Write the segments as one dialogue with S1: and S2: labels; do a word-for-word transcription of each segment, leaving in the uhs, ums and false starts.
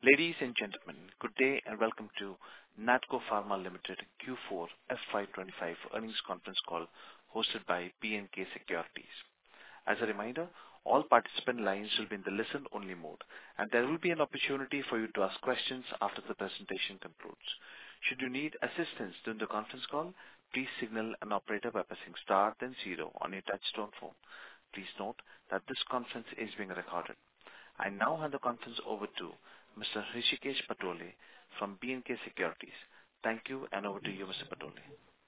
S1: Ladies and gentlemen, good day and welcome to Natco Pharma Limited Q four F Y twenty-five earnings conference call hosted by B and K Securities. As a reminder, all participant lines will be in the listen-only mode, and there will be an opportunity for you to ask questions after the presentation concludes. Should you need assistance during the conference call, please signal an operator by pressing star then zero on your touchtone phone. Please note that this conference is being recorded. I now hand the conference over to Mister Hrishikesh Patole from B and K Securities. Thank you, and over to you, Mister Patole.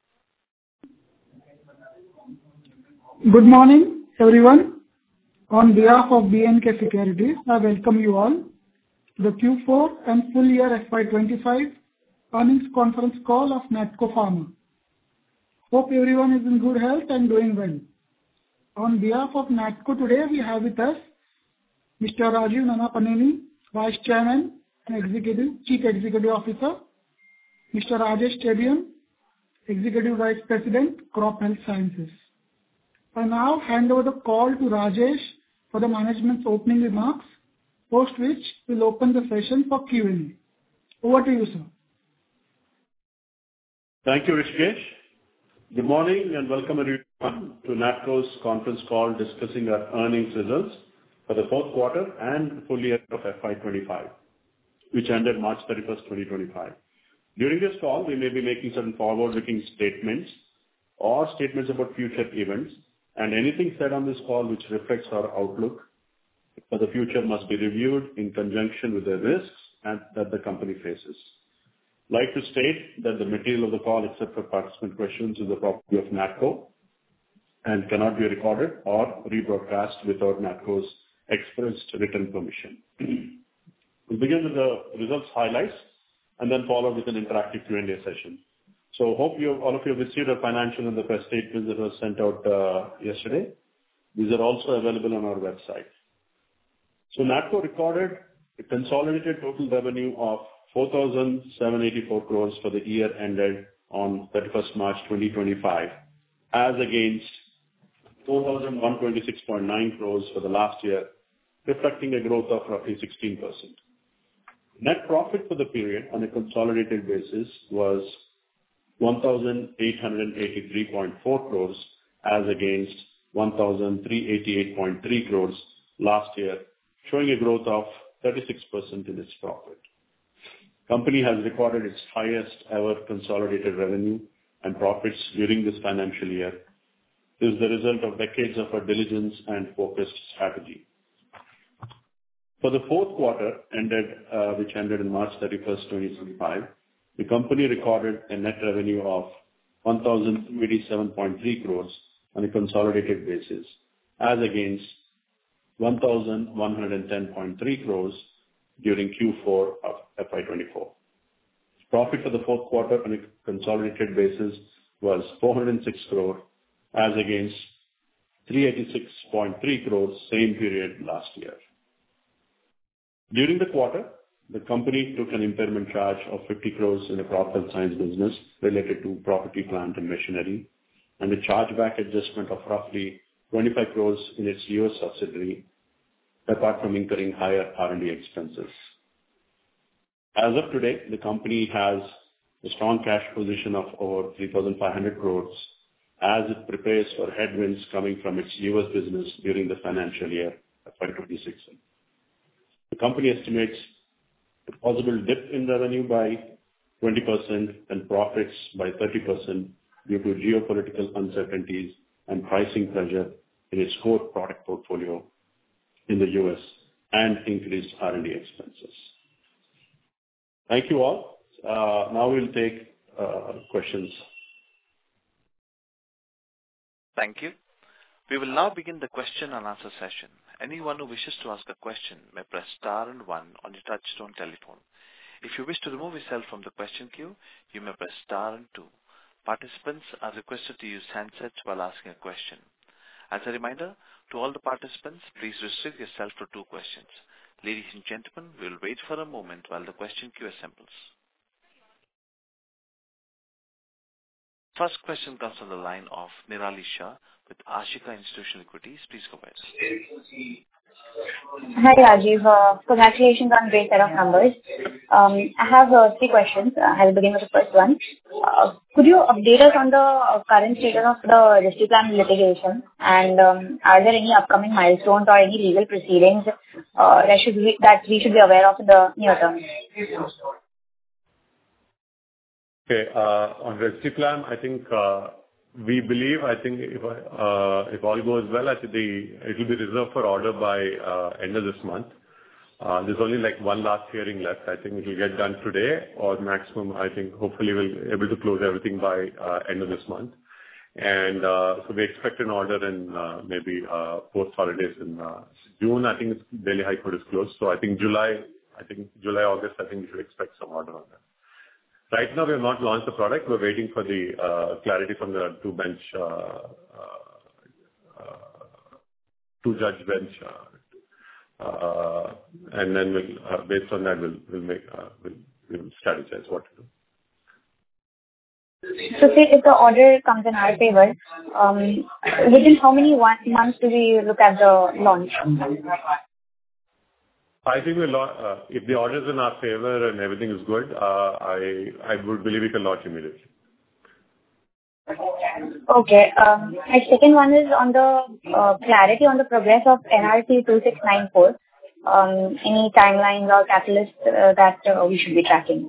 S2: Good morning, everyone. On behalf of B and K Securities, I welcome you all to the Q four and full year F Y twenty-five earnings conference call of Natco Pharma. Hope everyone is in good health and doing well. On behalf of Natco today, we have with us Mister Rajeev Nannapaneni, Vice Chairman and Executive Chief Executive Officer, Mister Rajesh Chebiyam, Executive Vice President, Crop Health Sciences. I now hand over the call to Rajesh for the management's opening remarks, post which we'll open the session for Q and A. Over to you, sir.
S3: Thank you, Hrishikesh. Good morning and welcome everyone to Natco's conference call discussing our earnings results for the fourth quarter and full year of F Y twenty-five, which ended March thirty-first, twenty twenty-five. During this call, we may be making certain forward-looking statements or statements about future events, and anything said on this call which reflects our outlook for the future must be reviewed in conjunction with the risks and that the company faces. I'd like to state that the material of the call, except for participant questions, is the property of Natco and cannot be recorded or rebroadcast without Natco's expressed written permission. We'll begin with the results highlights and then follow with an interactive Q and A session. So hope you all of you have received a financial and the press statements that was sent out uh, yesterday. These are also available on our website. So Natco recorded a consolidated total revenue of four thousand seven hundred eighty-four crores for the year ended on thirty-first March twenty twenty-five, as against four thousand one hundred twenty-six point nine crores for the last year, reflecting a growth of roughly sixteen percent. Net profit for the period on a consolidated basis was one thousand eight hundred eighty-three point four crores as against one thousand three hundred eighty-eight point three crores last year, showing a growth of thirty-six percent in its profit. Company has recorded its highest ever consolidated revenue and profits during this financial year. This is the result of decades of our diligence and focused strategy. For the fourth quarter, ended, uh, which ended in March thirty-first, twenty twenty-five, the company recorded a net revenue of one thousand two hundred eighty-seven point three crores on a consolidated basis, as against one thousand one hundred ten point three crores during Q four of F Y twenty-four. Profit for the fourth quarter on a consolidated basis was four hundred six crores, as against three hundred eighty-six point three crores same period last year. During the quarter, the company took an impairment charge of fifty crores in the crop health science business related to property, plant and machinery, and a chargeback adjustment of roughly twenty-five crores in its U S subsidiary, apart from incurring higher R and D expenses. As of today, the company has a strong cash position of over three thousand five hundred crores as it prepares for headwinds coming from its U S business during the financial year F Y twenty-six. The company estimates a possible dip in revenue by twenty percent and profits by thirty percent due to geopolitical uncertainties and pricing pressure in its core product portfolio in the U S and increased R and D expenses. Thank you all. Uh, now we'll take uh, questions.
S1: Thank you. We will now begin the question and answer session. Anyone who wishes to ask a question may press star and one on your touchtone telephone. If you wish to remove yourself from the question queue, you may press star and two. Participants are requested to use handsets while asking a question. As a reminder to all the participants, please restrict yourself to two questions. Ladies and gentlemen, we will wait for a moment while the question queue assembles. First question comes from the line of Nirali Shah with Ashika Institutional Equities. Please go ahead.
S4: Hi, Rajiv. Uh, Congratulations on great set of numbers. Um, I have uh, three questions. Uh, I'll begin with the first one. Uh, Could you update us on the uh, current status of the Risdiplam litigation? And um, are there any upcoming milestones or any legal proceedings uh, that should we that we should be aware of in the near term?
S3: Okay. uh, On Risdiplam, I think uh, we believe, I think if uh, if all goes well, I think the it will be reserved for order by uh, end of this month. Uh, There's only like one last hearing left. I think it will get done today or maximum, I think hopefully we'll be able to close everything by uh, end of this month. And uh, so we expect an order in uh, maybe uh, post holidays in uh, June. I think it's Delhi High Court is closed. So I think July, I think July, August, I think we should expect some order on that. Right now, we have not launched the product. We're waiting for the uh, clarity from the two-bench, uh, uh, uh, two-judge bench, uh, uh, and then we'll, uh, based on that, we'll we'll make uh, we'll, we'll strategize what to do.
S4: So, say if the order comes in our favor, um, within how many one, months do we look at the launch?
S3: I think we'll, uh, if the order is in our favor and everything is good, uh, I I would believe we can launch immediately.
S4: Okay. Um, my second one is on the uh, clarity on the progress of N R C two six nine four. Um, any timelines or catalysts uh, that uh, we should be tracking?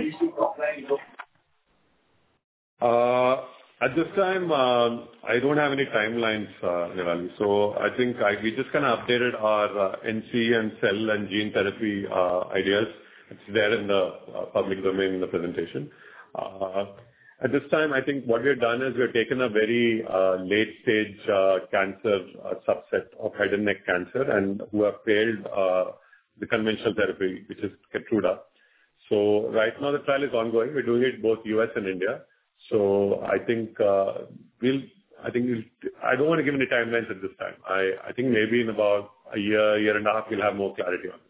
S3: Uh, At this time, um, I don't have any timelines, uh, Nirali. So I think I, we just kind of updated our uh, N C and cell and gene therapy uh, ideas. It's there in the uh, public domain in the presentation. Uh, At this time, I think what we've done is we've taken a very uh, late-stage uh, cancer uh, subset of head and neck cancer and who have failed uh, the conventional therapy, which is Keytruda. So right now, the trial is ongoing. We're doing it both U S and India. So I think uh, we'll. I think we'll, I don't want to give any timelines at this time. I, I think maybe in about a year, year and a half, we'll have more clarity on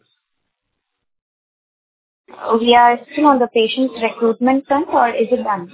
S3: this.
S4: We are still on the patient recruitment front, or is it done?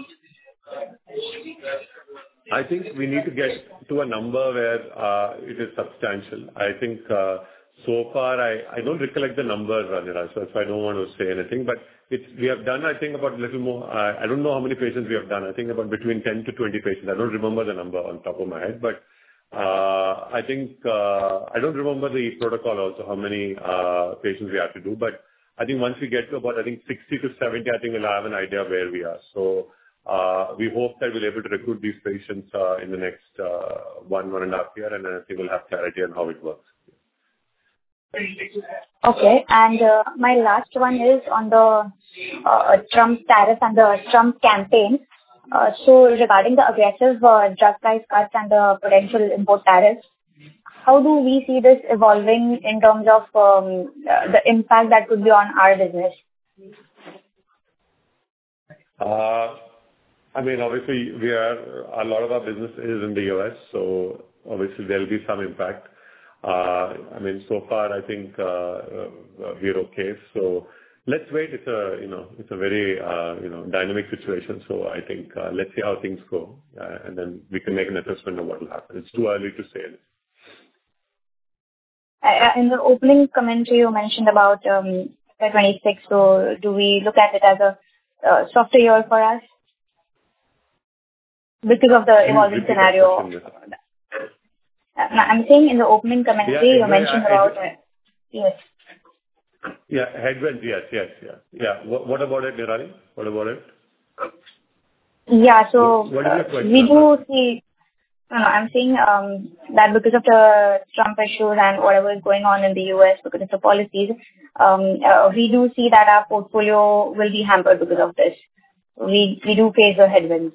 S3: I think we need to get to a number where uh, it is substantial. I think uh, so far I, I don't recollect the number, Niraj, so I don't want to say anything. But it's we have done, I think, about a little more. Uh, I don't know how many patients we have done. I think about between ten to twenty patients. I don't remember the number on top of my head, but uh, I think uh, I don't remember the protocol also, how many uh, patients we have to do. But I think once we get to about, I think sixty to seventy, I think we'll have an idea where we are. So uh, we hope that we'll be able to recruit these patients uh, in the next uh, one, one and a half year, and then I think we'll have clarity on how it works.
S4: Okay. And uh, my last one is on the uh, Trump tariff and the Trump campaign. Uh, so regarding the aggressive uh, drug price cuts and the potential import tariffs, how do we see this evolving in terms of um, uh, the impact that could be on our business?
S3: Uh, I mean, obviously, we are a lot of our business is in the U S, so obviously there will be some impact. Uh, I mean, so far, I think uh, uh, we're okay. So let's wait. It's a, you know, it's a very, uh, you know, dynamic situation. So I think uh, let's see how things go, uh, and then we can make an assessment of what will happen. It's too early to say anything.
S4: Uh, in the opening commentary, you mentioned about um, twenty-six. So do we look at it as a uh, softer year for us because of the evolving scenario? I'm saying in the opening commentary, yeah, you mentioned yeah, about it. Yes.
S3: Yeah, headwinds. Yes, yes, yeah. Yeah. What, what about it, Nirali? What about it?
S4: Yeah, so
S3: what, what is your question
S4: we do see, no, no, I'm saying um, that because of the Trump issues and whatever is going on in the U S because of the policies, um, uh, we do see that our portfolio will be hampered because of this. We we do face the headwinds.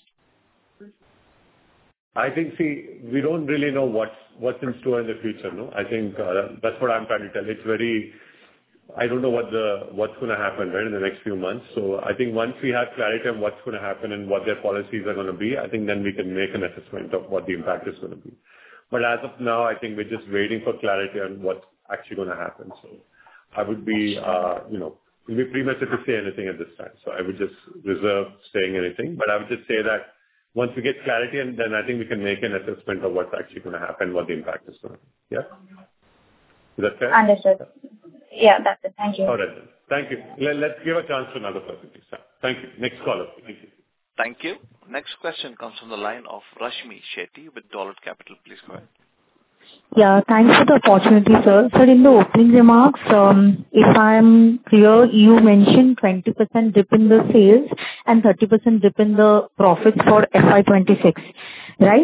S3: I think, see, we don't really know what's, what's in store in the future, no? I think uh, that's what I'm trying to tell. It's very, I don't know what the, what's going to happen, right, in the next few months. So I think once we have clarity on what's going to happen and what their policies are going to be, I think then we can make an assessment of what the impact is going to be. But as of now, I think we're just waiting for clarity on what's actually going to happen. So I would be, uh, you know, it would be premature to say anything at this time. So I would just reserve saying anything. But I would just say that once we get clarity, and then I think we can make an assessment of what's actually going to happen, what the impact is going to be. Yeah? Is that fair?
S4: Understood. Yeah, that's it. Thank you.
S3: All right then. Thank you. Let, let's give a chance to another person, please. Thank you. Next caller. Thank you.
S1: Thank you. Next question comes from the line of Rashmi Shetty with Dolat Capital. Please go ahead.
S5: Yeah, thanks for the opportunity, sir. Sir, in the opening remarks, um, if I'm clear, you mentioned twenty percent dip in the sales and thirty percent dip in the profits for F Y twenty-six, right?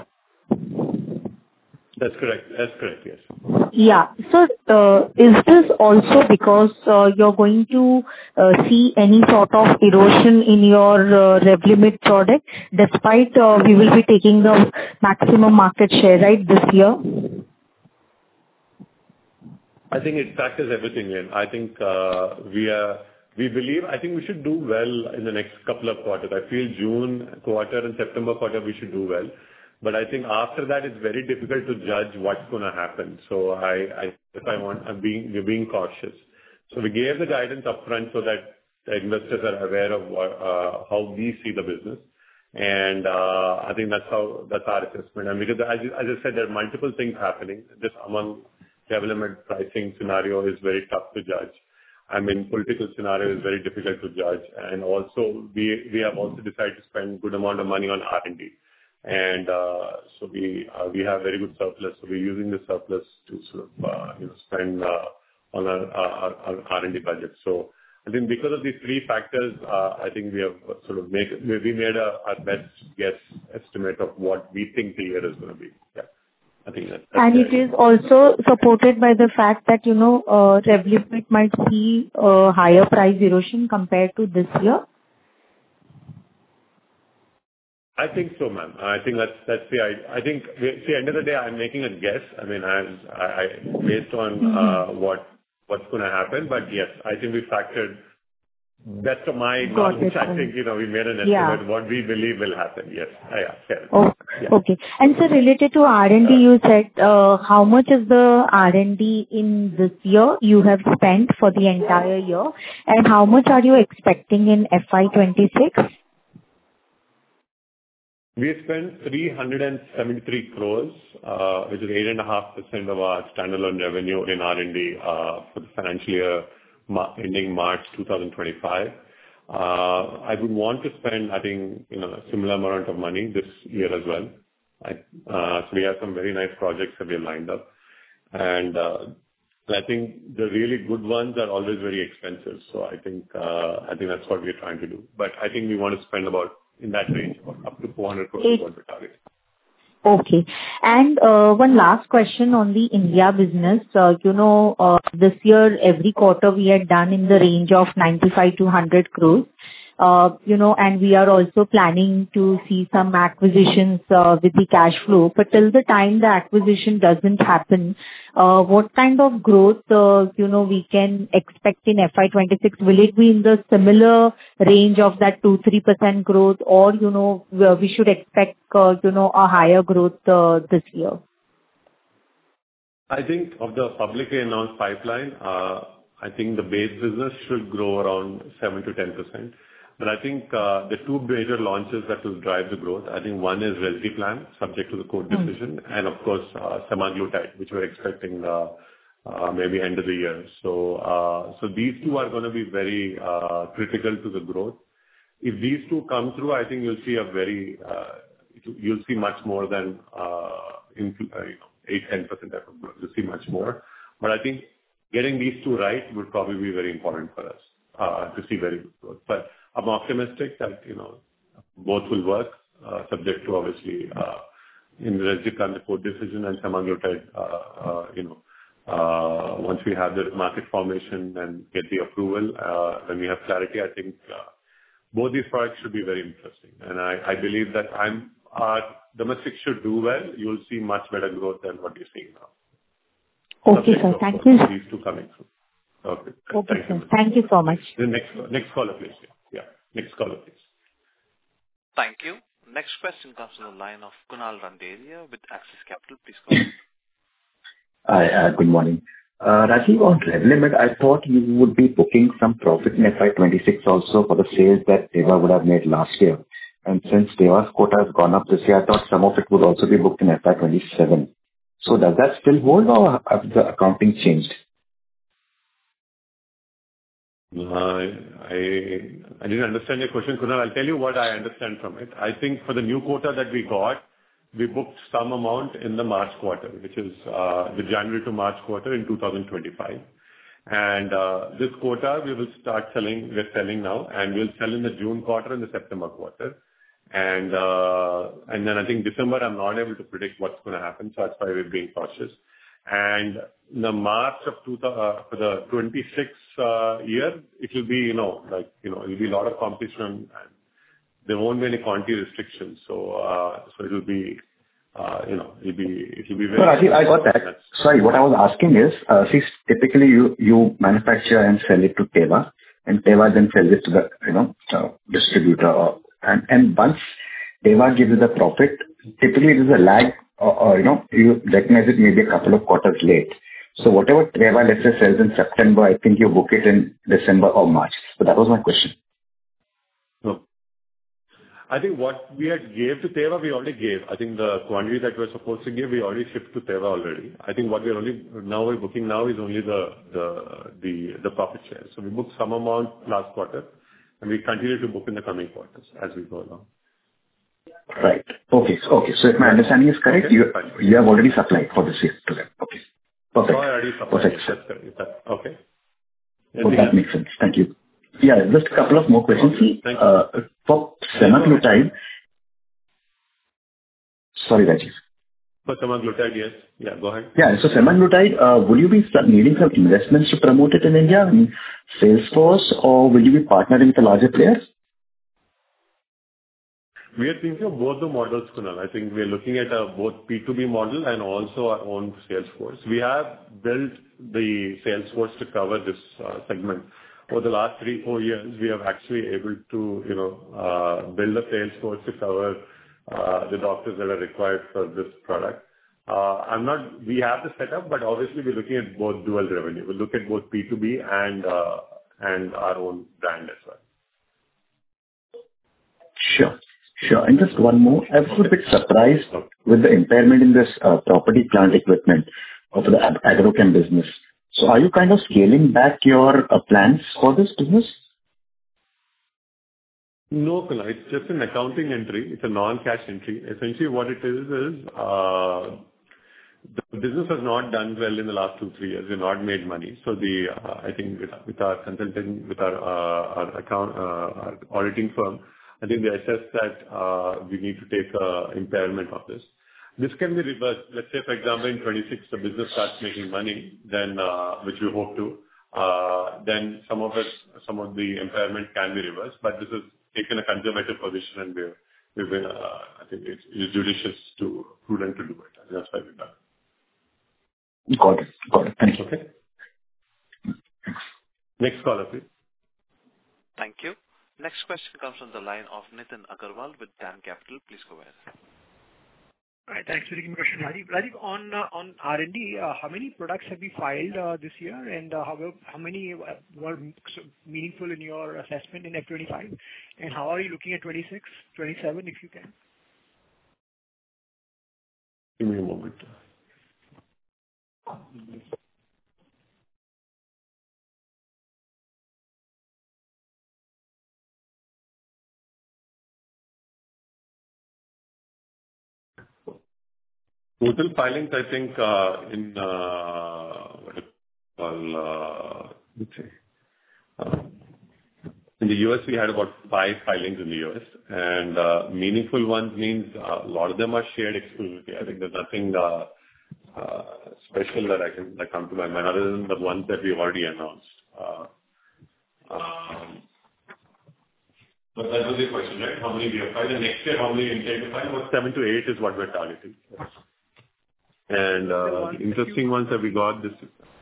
S3: That's correct. That's correct, yes.
S5: Yeah. So, uh, is this also because uh, you're going to uh, see any sort of erosion in your uh, Revlimid product, despite uh, we will be taking the maximum market share, right, this year?
S3: I think it factors everything in. I think uh, we are, we believe, I think we should do well in the next couple of quarters. I feel June quarter and September quarter, we should do well. But I think after that, it's very difficult to judge what's going to happen. So I, I if I want, I'm being, we're being cautious. So we gave the guidance upfront so that the investors are aware of what, uh, how we see the business. And uh, I think that's how, that's our assessment. And because as, as I said, there are multiple things happening. Just among development pricing scenario is very tough to judge. I mean, political scenario is very difficult to judge. And also, we, we have also decided to spend good amount of money on R and D. And uh, so we uh, we have very good surplus. So we're using the surplus to sort of uh, you know spend uh, on our, our, our R and D budget. So I think because of these three factors, uh, I think we have sort of made we made a, our best guess estimate of what we think the year is going to be. Yeah, I think that.
S5: And it is also supported by the fact that you know uh, Revlimid might see uh, higher price erosion compared to this year.
S3: I think so, ma'am. I think that's that's the I, I think we, see end of the day I'm making a guess. I mean I, I based on mm-hmm. uh, what what's going to happen. But yes, I think we factored. That's to my knowledge. I think you know we made an estimate yeah. what we believe will happen. Yes, uh, yeah, fair.
S5: Oh, yeah. Okay. And so related to R and D, uh, you said uh, how much is the R and D in this year you have spent for the entire year, and how much are you expecting in F Y twenty-six?
S3: We spent three hundred seventy-three crores, uh, which is eight point five percent of our standalone revenue in R and D uh, for the financial year ending March twenty twenty-five. Uh, I would want to spend, I think, you know, a similar amount of money this year as well. I, uh, so we have some very nice projects that we have lined up. And uh, I think the really good ones are always very expensive. So I think uh, I think that's what we're trying to do. But I think we want to spend about in that range, up to four hundred crores is what we're targeting.
S5: Okay. And uh, one last question on the India business. Uh, you know, uh, this year, every quarter we had done in the range of ninety-five to one hundred crores. Uh, you know, and we are also planning to see some acquisitions uh, with the cash flow. But till the time the acquisition doesn't happen, uh, what kind of growth, uh, you know, we can expect in F Y twenty-six? Will it be in the similar range of that two to three percent growth, or, you know, we should expect, uh, you know, a higher growth uh, this year?
S3: I think of the publicly announced pipeline, uh, I think the base business should grow around seven to ten percent. But I think uh, the two major launches that will drive the growth, I think one is Risdiplam, subject to the court decision, mm. and of course, uh, semaglutide, which we're expecting uh, uh, maybe end of the year. So, uh, so these two are going to be very uh, critical to the growth. If these two come through, I think you'll see a very, uh, you'll see much more than uh, in, uh, you know, eight to ten percent type of growth. You'll see much more. But I think getting these two right would probably be very important for us uh, to see very good growth. But I'm optimistic that, you know, both will work, uh, subject to obviously, uh, in Risdiplam, the court decision and semaglutide, uh, uh, you know, uh, once we have the market formation and get the approval, uh, when we have clarity, I think, uh, both these products should be very interesting. And I, I believe that I'm, our domestic should do well. You will see much better growth than what you're seeing now.
S5: Okay, sir. Thank you.
S3: These two coming through. Okay.
S5: Okay,
S3: Thank
S5: sir.
S3: you.
S5: Thank you so much.
S3: The next, next caller, please. Yeah. Next caller, please.
S1: Thank you. Next question comes from the line of Kunal Randeria with Axis Capital. Please go ahead.
S6: Hi, uh, good morning. Uh, Rajiv, on Revlimid, I thought you would be booking some profit in F Y twenty-six also for the sales that Teva would have made last year. And since Teva's quota has gone up this year, I thought some of it would also be booked in F Y twenty-seven. So does that still hold or have the accounting changed?
S3: Uh, I I didn't understand your question, Kunal. I'll tell you what I understand from it. I think for the new quota that we got, we booked some amount in the March quarter, which is uh, the January to March quarter in two thousand twenty-five. And uh, this quota we will start selling, we're selling now, and we'll sell in the June quarter and the September quarter. And uh, and then I think December, I'm not able to predict what's going to happen, so that's why we're being cautious. And in the March of two, uh, for the twenty-six uh, year, it will be, you know, like, you know, it will be a lot of competition, and there won't be any quantity restrictions. So, uh, so it will be, uh, you know, it'll be, it will be very...
S6: So Rajiv, I got that. Sorry, what I was asking is, uh, see, typically you, you manufacture and sell it to Teva, and Teva then sells it to the, you know, uh, distributor. Or, and, and once Teva gives you the profit, typically it is a lag, or, or, you know, you recognize it maybe a couple of quarters late. So whatever Teva, let's say, sells in September, I think you book it in December or March. So that was my question.
S3: No. I think what we had gave to Teva, we already gave. I think the quantity that we're supposed to give, we already shipped to Teva already. I think what we're only now we're booking now is only the the the the profit share. So we booked some amount last quarter, and we continue to book in the coming quarters as we go along.
S6: Right. Okay. Okay. So if my understanding is correct,
S3: Okay.
S6: you you have already supplied for this year to them. Okay. Perfect.
S3: So I already supplied.
S6: Perfect.
S3: That's correct. Is that okay?
S6: Oh, that makes sense. Thank you. Yeah, just a couple of more questions.
S3: Okay. Thank you.
S6: Uh, For semaglutide... Sorry, Rajiv.
S3: For semaglutide, yes. Yeah, go ahead.
S6: Yeah. So semaglutide, uh, will you be some- needing some investments to promote it in India, I mean, sales force, or will you be partnering with the larger players?
S3: We are thinking of both the models, Kunal. I think we are looking at a both B two B model and also our own sales force. We have built the sales force to cover this uh, segment. Over the last three, four years, we have actually able to, you know, uh, build a sales force to cover uh, the doctors that are required for this product. Uh, I'm not. We have the setup, but obviously we're looking at both dual revenue. We'll look at both B two B and uh, and our own brand as well.
S6: Sure. Sure. And just one more. I was a bit surprised with the impairment in this uh, property, plant, equipment of the ag- agrochem business. So are you kind of scaling back your uh, plans for this business?
S3: No, Kunal, it's just an accounting entry. It's a non-cash entry. Essentially, what it is, is, uh the business has not done well in the last two, three years. We've not made money. So the, uh I think with with our consulting, with our uh, our account, uh our auditing firm, I think they assessed that uh we need to take a impairment of this. This can be reversed. Let's say, for example, in twenty-six, the business starts making money, then, uh which we hope to, uh then some of it, some of the impairment can be reversed, but this is taken a conservative position, and we're, we've been, uh, I think it's, it's judicious to, prudent to do it. That's why we've done it.
S6: Got it. Got it. Thank you.
S3: Okay. Next caller, please.
S1: Thank you. Next question comes from the line of Nitin Agarwal with DAM Capital. Please go ahead.
S7: All right. Thanks for taking the question. Rajiv, Rajiv, on uh, on R and D, uh, how many products have you filed uh, this year, and uh, how how many uh, were meaningful in your assessment in F twenty-five? And how are you looking at twenty-six, twenty-seven, if you can?
S3: Give me a moment. Total filings, I think, uh, in, uh, what it call, uh, let's say, uh, in the U S, we had about five filings in the U S, and uh, meaningful ones means uh, a lot of them are shared exclusivity. I think there's nothing uh, uh, special that I can that come to my mind other than the ones that we've already announced. Uh, um, But that was the question, right? How many we have filed, and next year, how many we intend to file? About seven to eight is what we're targeting. And uh, the interesting ones that we got this...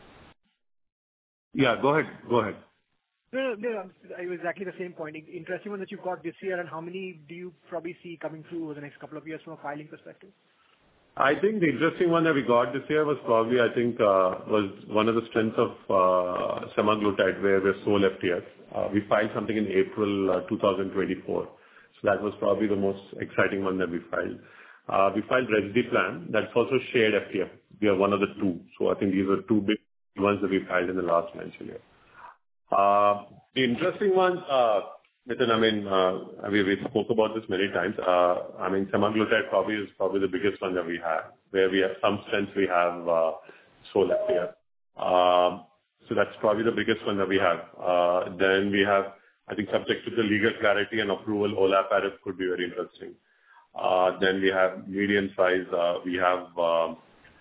S3: Yeah, go ahead. Go ahead.
S7: No, no, no, it was exactly the same point. Interesting one that you've got this year, and how many do you probably see coming through over the next couple of years from a filing perspective?
S3: I think the interesting one that we got this year was probably, I think, uh, was one of the strengths of uh, semaglutide, where we're sole F T F. Uh, we filed something in April uh, two thousand twenty-four. So that was probably the most exciting one that we filed. Uh, we filed Risdiplam. That's also shared F T F. we are one of the two. So I think these are two big ones that we filed in the last financial year. Uh, The interesting ones, uh, Nitin, I mean, uh, we we spoke about this many times. Uh, I mean, semaglutide probably is probably the biggest one that we have, where we have some strength we have uh, Solapir. Um, So that's probably the biggest one that we have. Uh, Then we have, I think, subject to the legal clarity and approval, Olaparib could be very interesting. Uh, Then we have medium size. uh, We have um,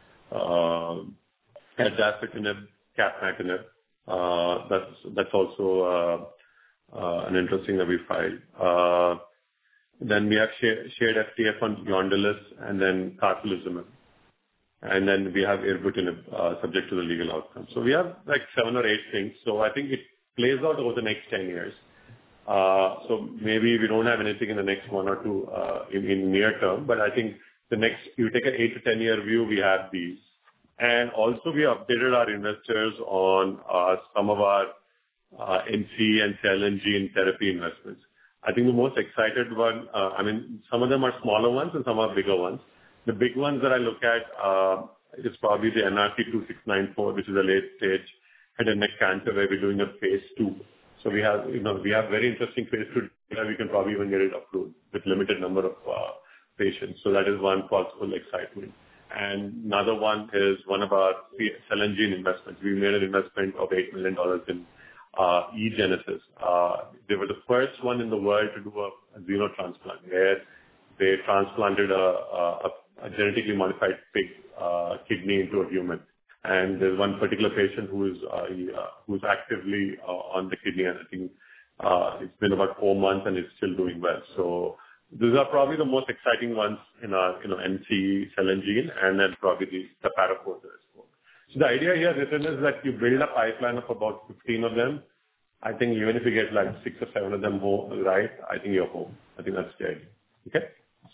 S3: uh, Dasatinib, Capmatinib. Uh, That's that's also uh, uh, an interesting that we filed. Uh, Then we have shared shared F T F on Yondelis and then Carfilzomib. And then we have Ibrutinib, uh, subject to the legal outcome. So we have like seven or eight things. So I think it plays out over the next ten years. Uh, So maybe we don't have anything in the next one or two uh, in in near term, but I think the next, you take an eight to ten-year view, we have these. And also we updated our investors on uh, some of our uh, N C and cell and gene therapy investments. I think the most excited one, uh, I mean, some of them are smaller ones and some are bigger ones. The big ones that I look at uh, is probably the N R T two six nine four, which is a late stage head and neck cancer, where we're doing a phase two. So we have, you know, we have very interesting phase two data. We can probably even get it approved with limited number of uh, patients. So that is one possible excitement. And another one is one of our cell and gene investments. We made an investment of eight million dollars in uh, eGenesis. Uh, they were the first one in the world to do a, a xenotransplant, where they transplanted a, a, a genetically modified pig uh, kidney into a human. And there's one particular patient who is uh, he, uh, who's actively uh, on the kidney, and I think uh, it's been about four months and is still doing well. So these are probably the most exciting ones in our, you know, N C, cell and gene, and then probably the, the Paracord. So the idea here, Nitin, is that you build a pipeline of about fifteen of them. I think even if you get like six or seven of them home, right, I think you're home. I think that's the idea. Okay?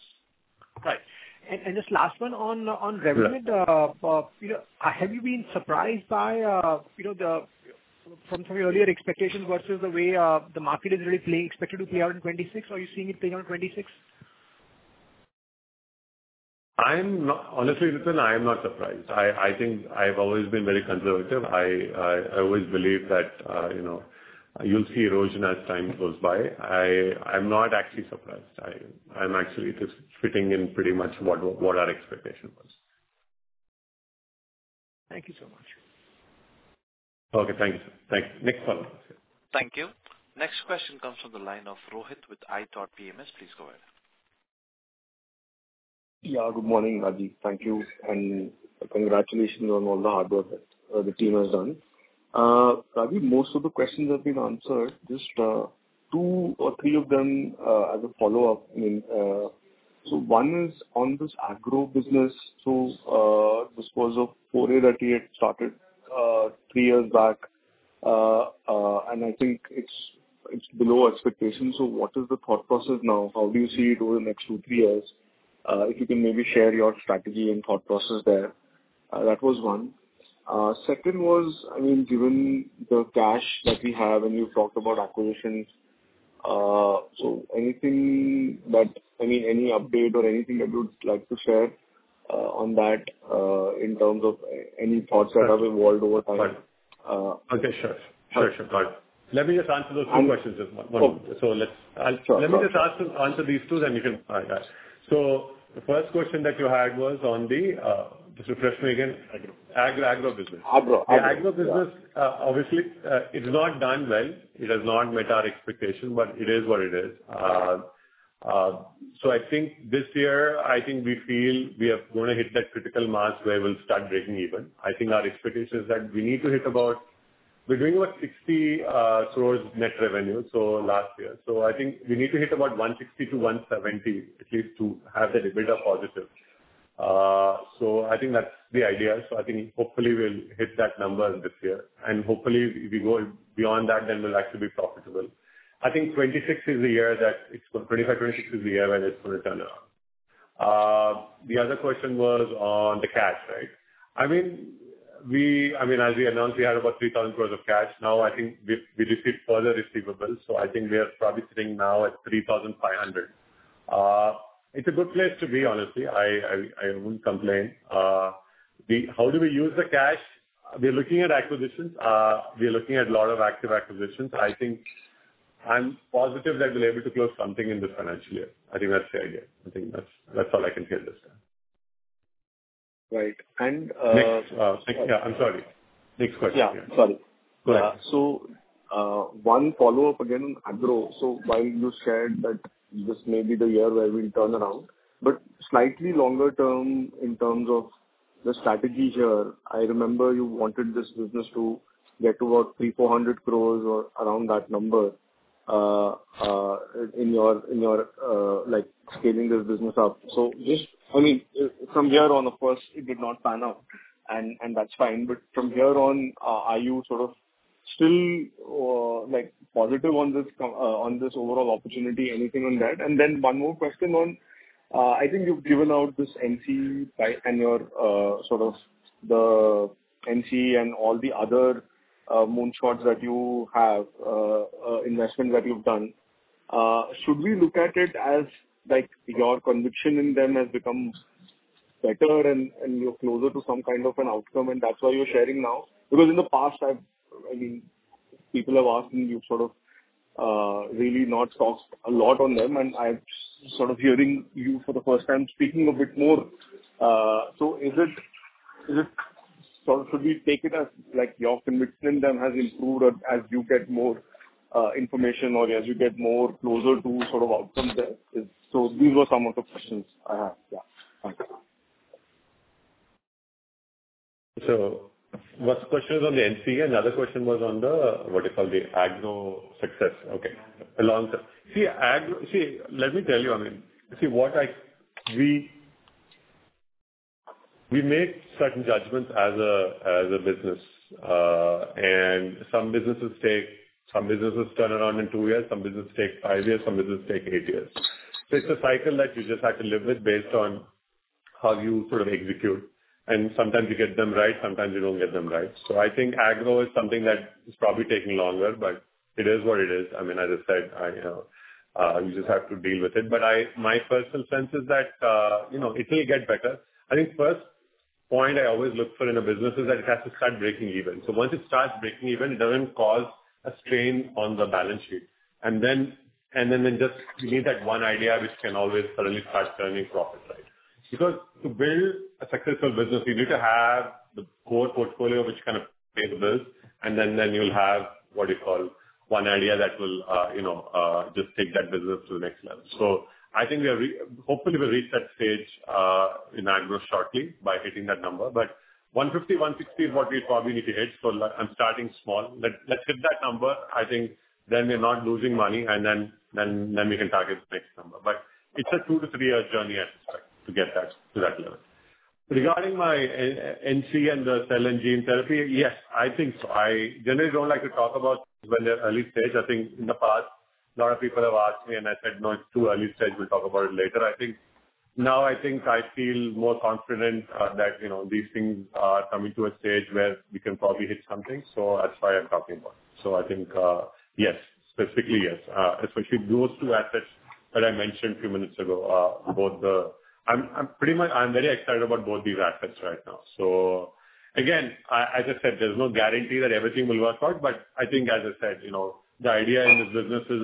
S7: Right. And, and just last one on on Revlimid, uh, uh, you know, have you been surprised by uh, you know the from some earlier expectations versus the way uh, the market is really playing, expected to play out in twenty-six? Or are you seeing it playing out in twenty-six?
S3: I'm not, honestly, Nitin, I am not surprised. I, I think I've always been very conservative. I, I, I always believe that, uh, you know, you'll see erosion as time goes by. I, I'm not actually surprised. I, I'm actually just fitting in pretty much what, what our expectation was.
S7: Thank you so much.
S3: Okay, thank you, sir. Thank you. Next follow-up.
S1: Thank you. Next question comes from the line of Rohit with iThought P M S. Please go ahead.
S8: Yeah, good morning, Rajeev. Thank you, and congratulations on all the hard work that uh, the team has done. Uh, Rajeev, most of the questions have been answered. Just uh, two or three of them uh, as a follow-up. I mean, uh, so one is on this agro business. So uh, this was a foray that he had started uh, three years back, uh, uh, and I think it's it's below expectations. So what is the thought process now? How do you see it over the next two, three years? Uh, if you can maybe share your strategy and thought process there. Uh, that was one. Uh, second was, I mean, given the cash that we have and you've talked about acquisitions, uh, so anything that, I mean, any update or anything that you would like to share uh, on that uh, in terms of any thoughts that have evolved over time? Uh,
S3: okay, sure. Sure, sure. Got it. Let me just answer those two
S8: and,
S3: questions. Just one, one
S8: oh,
S3: so let's, I'll,
S8: sure,
S3: let me
S8: sure,
S3: just answer, answer these two, then you can, uh, yeah. So the first question that you had was on the, uh, just refresh me again, agro, agro, agro business.
S8: Agro,
S3: the
S8: agro,
S3: agro business, yeah. uh, obviously, uh, it's not done well. It has not met our expectation, but it is what it is. Uh, uh, so I think this year, I think we feel we are going to hit that critical mass where we'll start breaking even. I think our expectation is that we need to hit about, we're doing about sixty uh, crores net revenue, so last year. So I think we need to hit about one sixty to one seventy at least to have that EBITDA positive. Uh, so I think that's the idea. So I think hopefully we'll hit that number this year, and hopefully if we go beyond that, then we'll actually be profitable. I think twenty-six is the year that it's twenty-five, twenty-six is the year when it's going to turn around. Uh, the other question was on the cash, right? I mean, we, I mean, as we announced, we had about three thousand crores of cash. Now I think we we received further receivables, so I think we are probably sitting now at three thousand five hundred. Uh, It's a good place to be, honestly. I I I wouldn't complain. Uh we, how do we use the cash? We're looking at acquisitions. Uh, we're looking at a lot of active acquisitions. I think I'm positive that we'll be able to close something in this financial year. I think that's the idea. I think that's that's all I can say this time.
S8: Right. And uh,
S3: next, uh, next, yeah, I'm sorry. Next question.
S8: Yeah, yeah. sorry.
S3: Go ahead.
S8: Uh, so uh, one follow up again on agro. So while you shared that this may be the year where we'll turn around, but slightly longer term in terms of the strategy here, I remember you wanted this business to get to about three, four hundred crores or around that number uh, uh, in your in your uh, like scaling this business up. So just, I mean, from here on, of course, it did not pan out, and and that's fine. But from here on, uh, are you sort of still uh, like positive on this uh, on this overall opportunity? Anything on that? And then one more question on. Uh, I think you've given out this N C by, and your uh, sort of the N C and all the other uh, moonshots that you have, uh, uh, investment that you've done. Uh, should we look at it as like your conviction in them has become better and, and you're closer to some kind of an outcome and that's why you're sharing now? Because in the past, I've, I mean, people have asked and you've sort of Uh, really not talked a lot on them, and I'm sort of hearing you for the first time speaking a bit more. Uh, so is it, is it sort of, should we take it as like your conviction in them has improved or as you get more uh, information or as you get more closer to sort of outcomes there? Is, so these were some of the questions I have. Yeah. Thank you.
S3: So first question is on the N C A, and the other question was on the, what you call the agro success. Okay. Along the, see, agro, see, let me tell you, I mean, see what I, we, we make certain judgments as a, as a business, uh, and some businesses take, some businesses turn around in two years, some businesses take five years, some businesses take eight years. So it's a cycle that you just have to live with based on how you sort of execute. And sometimes you get them right, sometimes you don't get them right. So I think agro is something that is probably taking longer, but it is what it is. I mean, as I said, I, you know, uh, you just have to deal with it. But I, my personal sense is that, uh, you know, it will get better. I think first point I always look for in a business is that it has to start breaking even. So once it starts breaking even, it doesn't cause a strain on the balance sheet. And then, and then, then just you need that one idea which can always suddenly start turning profit, right? Because to build a successful business, you need to have the core portfolio which kind of pay the bills, and then, then you'll have what you call one idea that will, uh, you know, uh, just take that business to the next level. So I think we are re- hopefully we'll reach that stage uh, in agro shortly by hitting that number. But one fifty, one sixty is what we probably need to hit. So I'm starting small. Let, let's hit that number. I think then we're not losing money, and then then then we can target the next number. But it's a two to three year journey, I suspect, to get that to that level. Regarding my N C and the cell and gene therapy, yes, I think so. I generally don't like to talk about when they're early stage. I think in the past, a lot of people have asked me, and I said, "No, it's too early stage. We'll talk about it later." I think now I think I feel more confident uh, that, you know, these things are coming to a stage where we can probably hit something. So that's why I'm talking about it. So I think, uh, yes, specifically, yes, uh, especially those two assets that I mentioned a few minutes ago, uh, both the... I'm I'm pretty much, I'm very excited about both these assets right now. So again, I, as I said, there's no guarantee that everything will work out, but I think, as I said, you know, the idea in this business is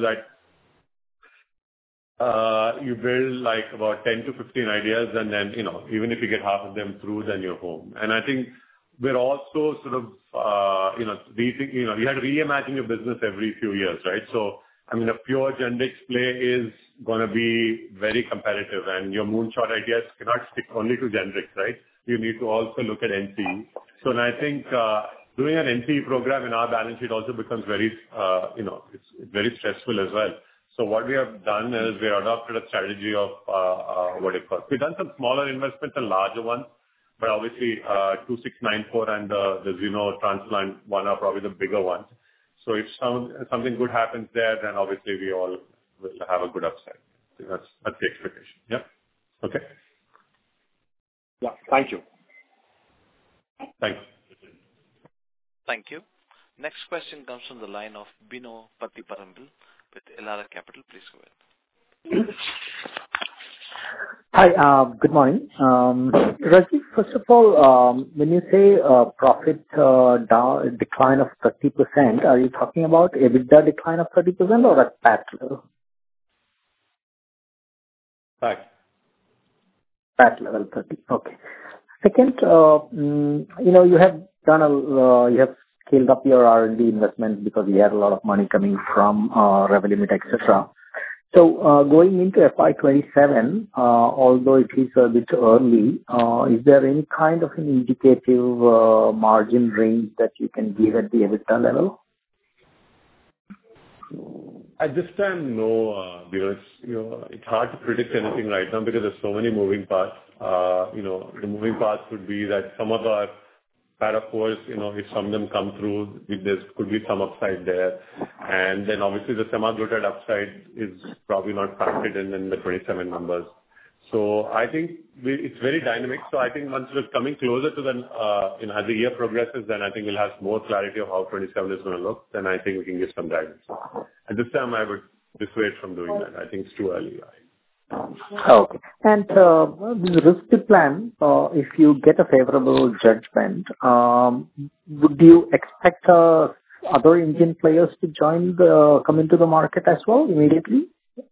S3: that uh, you build like about ten to fifteen ideas, and then, you know, even if you get half of them through, then you're home. And I think we're also sort of, uh, you know, rethink, you know, you have to reimagine your business every few years, right? So, I mean, a pure generics play is gonna be very competitive, and your moonshot ideas cannot stick only to generics, right? You need to also look at N C E. So and I think uh, doing an N C E program in our balance sheet also becomes very, uh, you know, it's, it's very stressful as well. So what we have done is we adopted a strategy of uh, uh, what it calls. We've done some smaller investments and larger ones, but obviously uh, two six nine four and uh, the Xeno transplant one are probably the bigger ones. So if some, something good happens there, then obviously we all will have a good upside. So that's, that's the expectation. Yeah. Okay.
S8: Yeah. Thank you.
S3: Thanks.
S1: Thank you. Next question comes from the line of Bino Pattiparambil with Elara Capital. Please go ahead.
S9: Hi, uh, good morning. Um, Rajiv, first of all, um, when you say uh, profit uh, down, decline of thirty percent, are you talking about EBITDA decline of thirty percent or at P A T level?
S3: Right.
S9: P A T level thirty. Okay. Second, uh, mm, you know, you have done a, uh, you have scaled up your R and D investment because you had a lot of money coming from uh, Revlimid, et cetera. So, uh, going into F Y twenty-seven, uh, although it is a bit early, uh, is there any kind of an indicative uh, margin range that you can give at the EBITDA level?
S3: At this time, no, uh, because, you know, it's hard to predict anything right now because there's so many moving parts. Uh, You know, the moving parts would be that some of our Para fours, you know, if some of them come through, there could be some upside there. And then obviously the semaglutide upside is probably not factored in in the twenty-seven numbers. So I think we, it's very dynamic. So I think once we're coming closer to the, uh, you know, as the year progresses, then I think we'll have more clarity of how twenty-seven is going to look. Then I think we can give some guidance. At this time, I would dissuade from doing that. I think it's too early.
S9: Okay. And uh, this risk plan, uh, if you get a favorable judgment, um, would you expect uh, other Indian players to join the, come into the market as well immediately?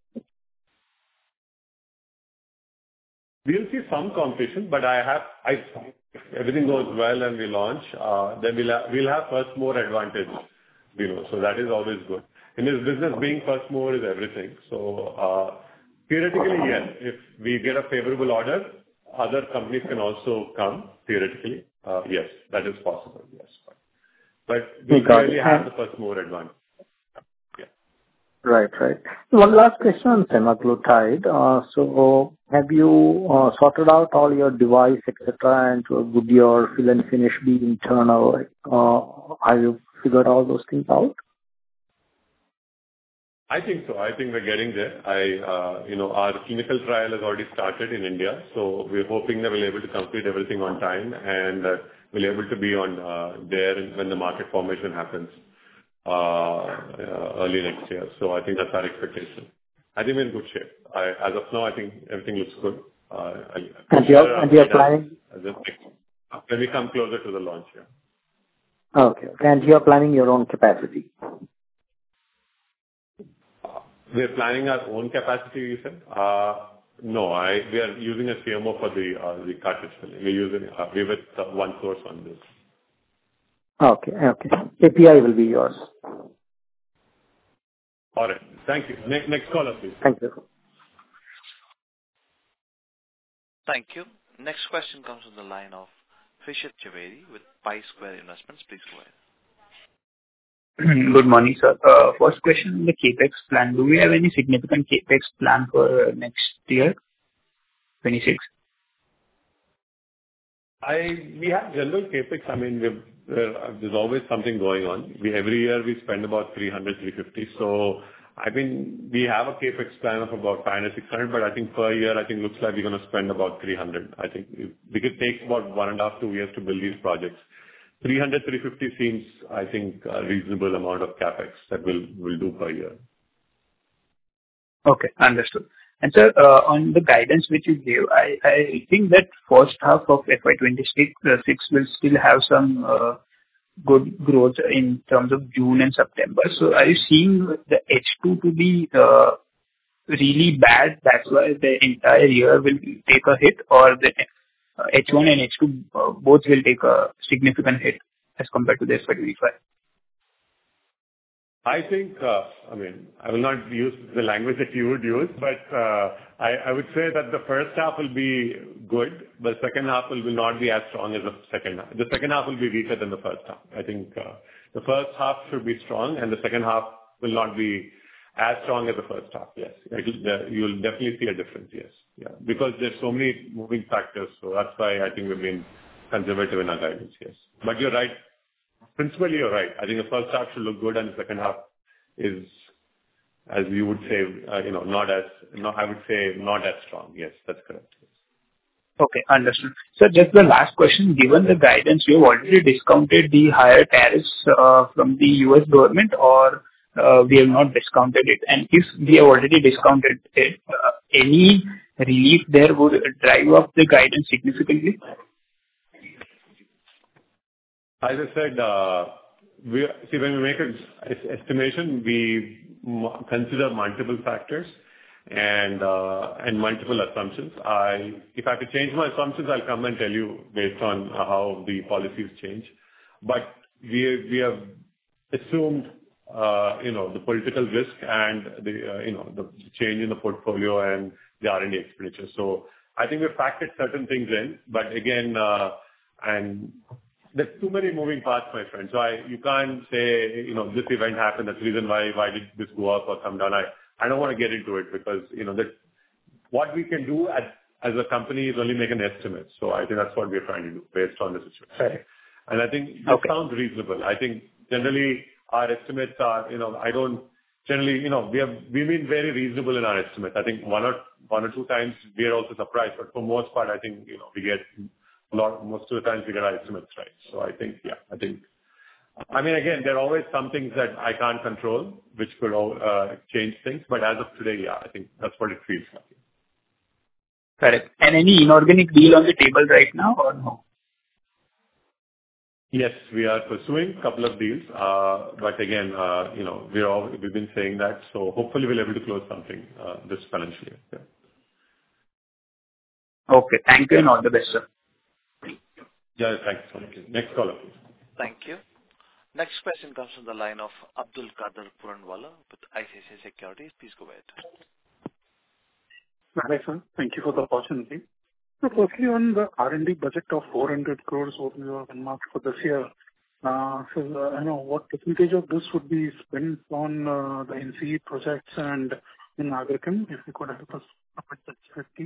S3: We'll see some competition, but I have, I, if everything goes well and we launch, uh, then we'll have, we'll have first mover advantage, you know, so that is always good. In this business, being first mover is everything. So, uh, theoretically, yes, if we get a favorable order, other companies can also come, theoretically. Uh, yes, that is possible, yes. But we clearly have the first mover advantage.
S9: Right. Right. One last question on semaglutide. Uh, So have you uh, sorted out all your device, et cetera, and would your fill and finish be internal? Uh, Have you figured all those things out?
S3: I think so. I think we're getting there. I, uh, you know, our clinical trial has already started in India, so we're hoping that we'll be able to complete everything on time, and uh, we'll be able to be on uh, there when the market formation happens. Uh, uh, early next year. So I think that's our expectation. I think we're in good shape. I, as of now, I think everything looks good. Uh, I,
S9: and you're, and you're planning?
S3: When we come closer to the launch, yeah.
S9: Okay. And you're planning your own capacity?
S3: Uh, we're planning our own capacity, you said? Uh, no, I, we are using a C M O for the, uh, the cartridge filling. We're using, uh, we're with uh, one source on this.
S9: Okay. Okay. A P I will be yours.
S3: All right. Thank you. Next, next caller, please.
S9: Thank you.
S1: Thank you. Next question comes from the line of Rishit Jhaveri with Pi Square Investments. Please go ahead.
S10: Good morning, sir. Uh, First question on the CapEx plan. Do we have any significant CapEx plan for next year, twenty-six?
S3: I We have general CapEx. I mean, we've There, there's always something going on. We every year we spend about three hundred, three fifty. So I mean, we have a CapEx plan of about five hundred, six hundred, but I think per year, I think looks like we're going to spend about three hundred. I think because it takes about one and a half, two years to build these projects. three hundred, three fifty seems, I think, a reasonable amount of CapEx that we'll we'll do per year.
S10: Okay, understood. And sir, uh, on the guidance which you gave, I, I think that first half of F Y twenty-six uh, six will still have some uh, good growth in terms of June and September. So are you seeing the H two to be uh, really bad? That's why the entire year will take a hit, or the uh, H one and H two uh, both will take a significant hit as compared to the F Y twenty-five?
S3: I think, uh, I mean, I will not use the language that you would use, but uh, I, I would say that the first half will be good, but the second half will, will not be as strong as the second half. The second half will be weaker than the first half. I think uh, the first half should be strong, and the second half will not be as strong as the first half, yes. You will definitely see a difference, yes. Yeah, because there's so many moving factors, so that's why I think we've been conservative in our guidance, yes. But you're right. Principally, you're right. I think the first half should look good, and the second half is, as you would say, uh, you know, not as, not, I would say, not as strong. Yes, that's correct. Yes.
S10: Okay, understood. So just the last question, given the guidance, you have already discounted the higher tariffs uh, from the U S government, or uh, we have not discounted it? And if we have already discounted it, uh, any relief there would drive up the guidance significantly?
S3: As I said, uh, we see, when we make an estimation, we m- consider multiple factors and uh, and multiple assumptions. I, if I have to change my assumptions, I'll come and tell you based on how the policies change. But we we have assumed, uh, you know, the political risk and the uh, you know the change in the portfolio and the R and D expenditure. So I think we've factored certain things in, but again, uh, and there's too many moving parts, my friend. So I, you can't say, you know, this event happened, that's the reason why, why did this go up or come down. I, I don't want to get into it because, you know, that what we can do as, as a company is only make an estimate. So I think that's what we're trying to do based on the situation.
S10: Right.
S3: And I think this
S10: Okay.
S3: sounds reasonable. I think generally our estimates are, you know, I don't generally, you know, we have, we've been very reasonable in our estimates. I think one or, one or two times we are also surprised, but for most part, I think, you know, we get a lot, most of the times we get our estimates right. So I think, yeah, I think, I mean, again, there are always some things that I can't control, which could uh, change things. But as of today, yeah, I think that's what it feels like.
S10: Correct. And any inorganic deal on the table right now or no?
S3: Yes, we are pursuing a couple of deals. Uh, but again, uh, you know, we're all, we've been saying that. So hopefully we'll be able to close something uh, this financial year. Yeah.
S10: Okay. Thank you and all the best, sir.
S3: Yeah, thanks so much. Next caller, please.
S1: Thank you. Next question comes from the line of Abdul Qadir Puranwala with I C I C I Securities. Please go ahead.
S11: Hi, sir. Thank you for the opportunity. So firstly, on the R and D budget of four hundred crores what you have earmarked for this year, uh, so uh, I know what percentage of this would be spent on uh, the N C E projects and in Agrichem, if you could help us with that, please.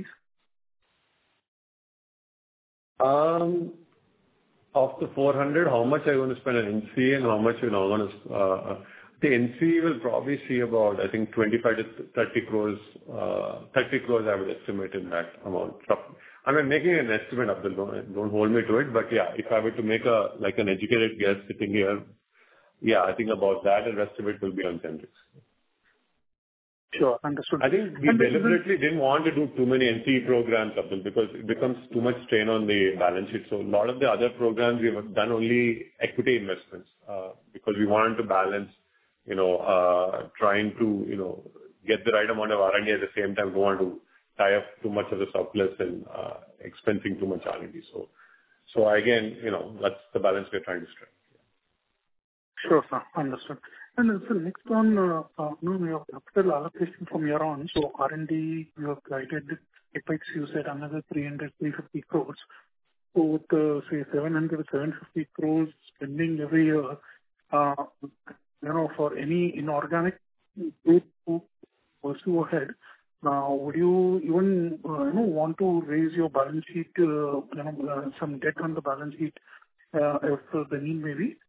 S3: Um, Of the four hundred, how much are you going to spend on N C E and how much you're now going to... uh, The N C E will probably see about, I think, twenty-five to thirty crores, uh, thirty crores I would estimate in that amount. I mean, making an estimate, Abdul, don't, don't hold me to it, but yeah, if I were to make a, like an educated guess sitting here, yeah, I think about that, and rest of it will be on generics.
S11: Sure, understood.
S3: I think we
S11: And then-
S3: deliberately didn't want to do too many N C E programs, Abdul, because it becomes too much strain on the balance sheet. So a lot of the other programs, we have done only equity investments, uh, because we wanted to balance, you know, uh, trying to, you know, get the right amount of R and D at the same time, don't want to tie up too much of the surplus and uh, expensing too much R and D. So, so again, you know, that's the balance we're trying to strike.
S11: Sure, sir. Understood. And uh, so next on, uh, uh, you know, your capital allocation from here on, so R and D, you have guided CapEx, you said another three hundred, three hundred fifty crores. So with, uh, say, seven hundred to seven hundred fifty crores spending every year, uh, you know, for any inorganic group to pursue ahead, now, would you even, uh, you know, want to raise your balance sheet, uh, you know, uh, some debt on the balance sheet, uh, if uh, the need may be?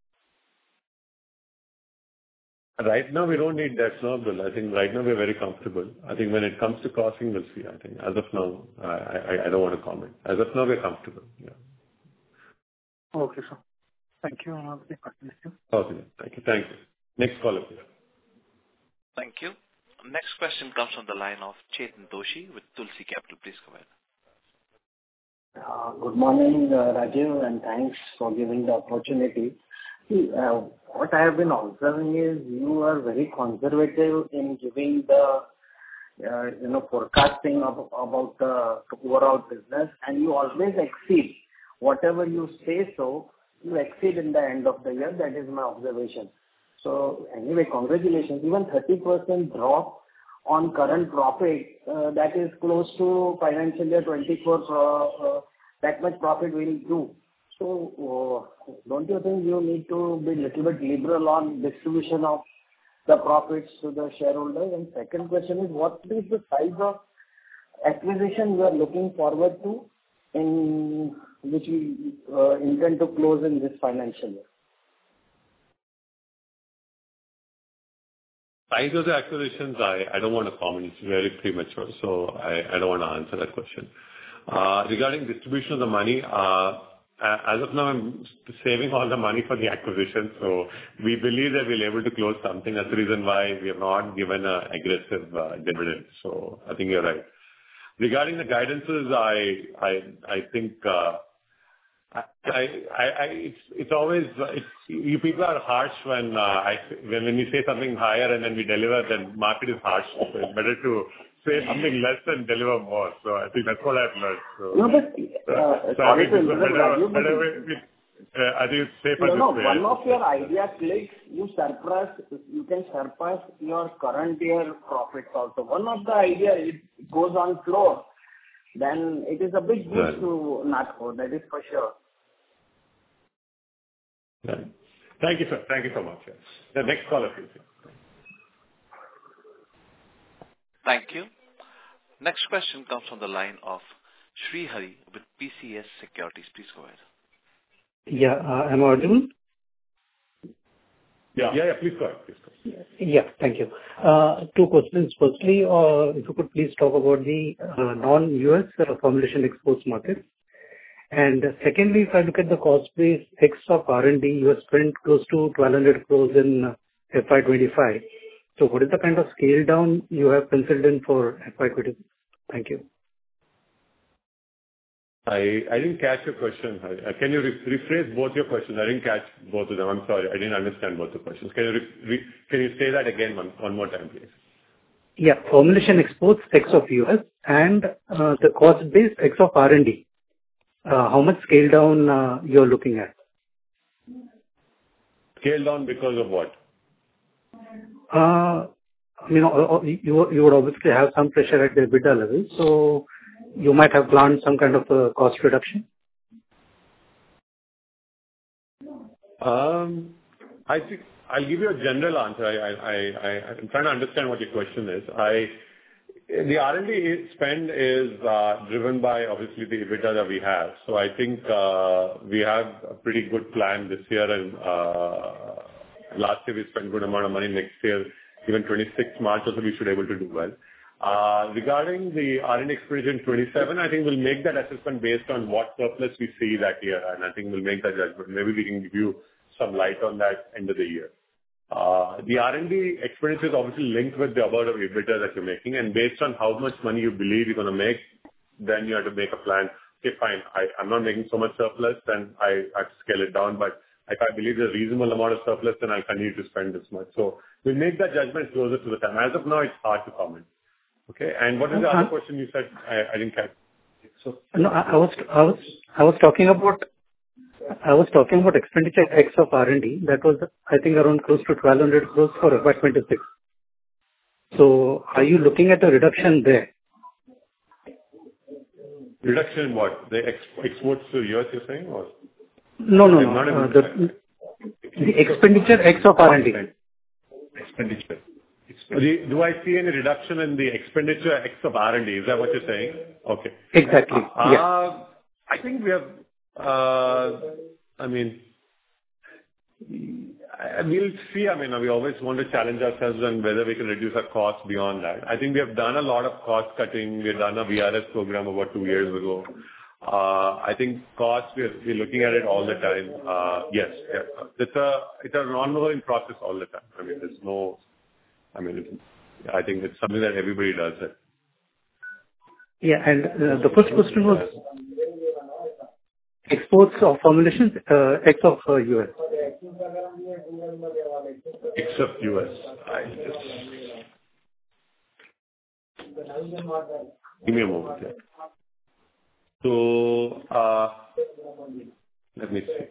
S3: Right now, we don't need that, no, Abdul. I think right now we're very comfortable. I think when it comes to costing, we'll see. I think as of now, I I I don't want to comment. As of now, we're comfortable. Yeah.
S11: Okay, sir. Thank you, and I'll be back with you.
S3: Okay. Thank you. Thank you. Next caller, please.
S1: Thank you. Next question comes from the line of Chetan Doshi with Tulsi Capital. Please go ahead.
S12: Uh, Good morning, uh, Rajiv, and thanks for giving the opportunity. See, uh, what I have been observing is you are very conservative in giving the, uh, you know, forecasting of, about the overall business, and you always exceed. Whatever you say so, you exceed in the end of the year. That is my observation. So anyway, congratulations. Even thirty percent drop on current profit, uh, that is close to financial year twenty-four, uh, uh, that much profit will do. So, uh, don't you think you need to be little bit liberal on distribution of the profits to the shareholders? And second question is, what is the size of acquisition you are looking forward to, in which we uh, intend to close in this financial year?
S3: Size of the acquisitions, I I don't want to comment. It's very premature, so I I don't want to answer that question. Uh, Regarding distribution of the money, uh, as of now, I'm saving all the money for the acquisition, so we believe that we'll be able to close something. That's the reason why we have not given an aggressive uh, dividend. So I think you're right. Regarding the guidances, I I I think uh, I I I it's it's always it's you people are harsh when uh, I when when we say something higher and then we deliver, then market is harsh. So it's better to say something less and deliver more. So I think that's what I've learned. So,
S12: No, but uh,
S3: so
S12: sorry
S3: I
S12: to
S3: think it's
S12: interrupt,
S3: better,
S12: Raju, but
S3: better way, uh, I think it's safer
S12: no,
S3: this
S12: no,
S3: way.
S12: one of your idea clicks, you surpass, you can surpass your current year profits also. One of the idea, it goes on floor, then it is a big boost
S3: Right.
S12: to Natco, that is for sure.
S3: Right. Thank you, sir. Thank you so much. Yes. The next caller, please.
S1: Thank you. Next question comes from the line of Sri Hari with P C S Securities. Please go ahead.
S13: Yeah, uh, am I audible?
S3: Yeah, yeah, yeah. Please go ahead. Please go ahead.
S13: Yeah, thank you. Uh, Two questions. Firstly, uh, if you could please talk about the uh, non-U S uh, formulation exports market. And secondly, if I look at the cost base ex of R and D, you have spent close to twelve hundred crores in uh, F Y twenty-five. So what is the kind of scale down you have considered in for F Y twenty-six? Thank you.
S3: I I didn't catch your question. I- I- Can you re- rephrase both your questions? I didn't catch both of them. I'm sorry. I didn't understand both the questions. Can you re- re- can you say that again one one more time, please?
S13: Yeah, formulation exports ex of U S and uh, the cost base ex of R and D. Uh, How much scale down uh, you're looking at?
S3: Scale down because of what?
S13: Uh, You know, uh, uh, you you would obviously have some pressure at the EBITDA level, so you might have planned some kind of a cost reduction.
S3: Um, I think I'll give you a general answer. I I I I- I'm trying to understand what your question is. I The R and D spend is uh, driven by obviously the EBITDA that we have. So I think uh, we have a pretty good plan this year, and uh, last year we spent good amount of money. Next year, even twenty-six March also we should be able to do well. Uh, Regarding the R and D expenditure in twenty-seven, I think we'll make that assessment based on what surplus we see that year, and I think we'll make that judgment. Maybe we can give you some light on that end of the year. Uh The R and D expenditure is obviously linked with the amount of EBITDA that you're making, and based on how much money you believe you're gonna make, then you have to make a plan. Okay, fine, I- I'm not making so much surplus, then I have to scale it down. But if I believe there's a reasonable amount of surplus, then I'll continue to spend this much. So we'll make that judgment closer to the time. As of now, it's hard to comment. Okay? And what is the other question you said? I I didn't catch. So
S13: No, I I was I was I was talking about I was talking about expenditure ex of R and D. That was, I think, around close to twelve hundred crores for F Y twenty-six. So are you looking at a reduction there?
S3: reduction in what? The ex- exports to U S, you're saying, or?
S13: No, no,
S3: I'm
S13: no.
S3: not
S13: Uh,
S3: able
S13: The
S3: to-
S13: the expenditure ex of R and D.
S3: Expenditure. Do do I see any reduction in the expenditure ex of R and D? Is that what you're saying? Okay.
S13: Exactly.
S3: Uh,
S13: Yeah.
S3: I think we have, uh, I mean, I- we'll see. I mean, we always want to challenge ourselves on whether we can reduce our costs beyond that. I think we have done a lot of cost cutting. We've done a V R S program about two years ago. Uh, I think costs, we're we're looking at it all the time. Uh, Yes, yeah. It's a it's an ongoing process all the time. I mean, there's no... I mean, it's, I think it's something that everybody does it.
S13: Yeah, and uh, the first question was exports of formulations uh, ex of uh, U S.
S3: Except U S. I just... Give me a moment here. So, uh, let me see.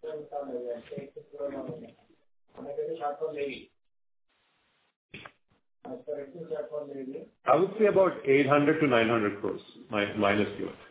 S3: I would say about eight hundred to nine hundred crores, mi- minus U S.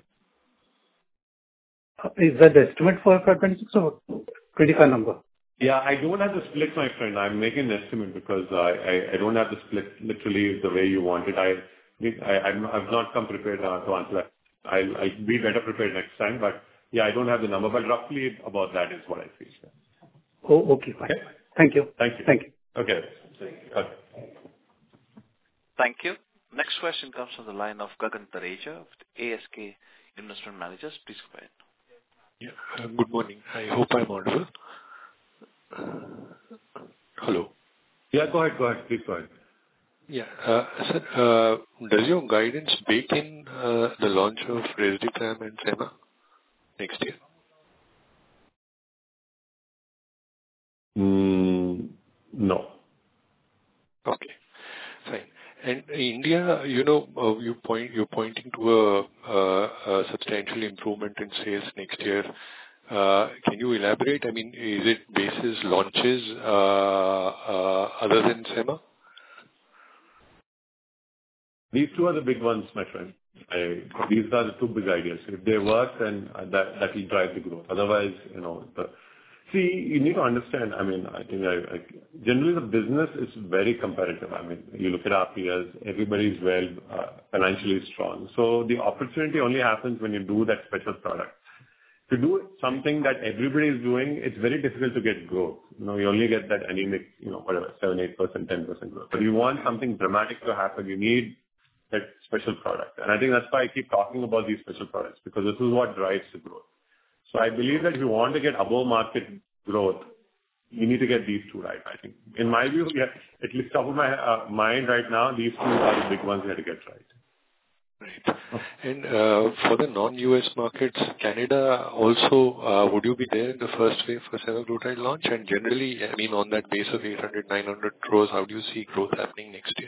S13: Uh, Is that the estimate for F Y twenty-six or twenty-five number?
S3: Yeah, I don't have the split, my friend. I'm making an estimate because I I I don't have the split literally the way you want it. I I I'm- I've not come prepared uh, to answer that. I'll I'll be better prepared next time. But yeah, I don't have the number, but roughly about that is what I see.
S13: Oh, okay, fine.
S3: Okay?
S13: Thank you.
S3: Thank you.
S13: Thank you.
S3: Okay. Okay.
S1: Thank you. Next question comes from the line of Gagan Tareja with A S K Investment Managers. Please go ahead.
S14: Yeah. uh, Good morning. I hope I'm audible. Hello.
S3: Yeah, go ahead. Go ahead. Please go ahead.
S14: Yeah. Uh, Sir, uh, does your guidance bake in uh, the launch of Risdiplam and Sema next year?
S3: Mm, no.
S14: Okay, fine. And India, you know, uh, you point, you're pointing to a, a, a substantial improvement in sales next year. Uh, Can you elaborate? I mean, is it basis launches uh, uh, other than Sema?
S3: These two are the big ones, my friend. I, these are the two big ideas. If they work, then that that will drive the growth. Otherwise, you know, the, see, you need to understand. I mean, I think I, I generally the business is very competitive. I mean, you look at our peers, everybody is well uh, financially strong. So the opportunity only happens when you do that special product. To do something that everybody is doing, it's very difficult to get growth. You know, you only get that anemic, you know, whatever, seven, eight percent, ten percent growth. But you want something dramatic to happen, you need that special product. And I think that's why I keep talking about these special products, because this is what drives the growth. So I believe that if you want to get above market growth, you need to get these two right, I think. In my view, yeah, at least top of my uh, mind right now, these two are the big ones we have to get right.
S14: Right. And uh, for the non-U S markets, Canada also, uh, would you be there in the first wave for semaglutide launch? And generally, I mean, on that base of eight hundred, nine hundred crores, how do you see growth happening next year?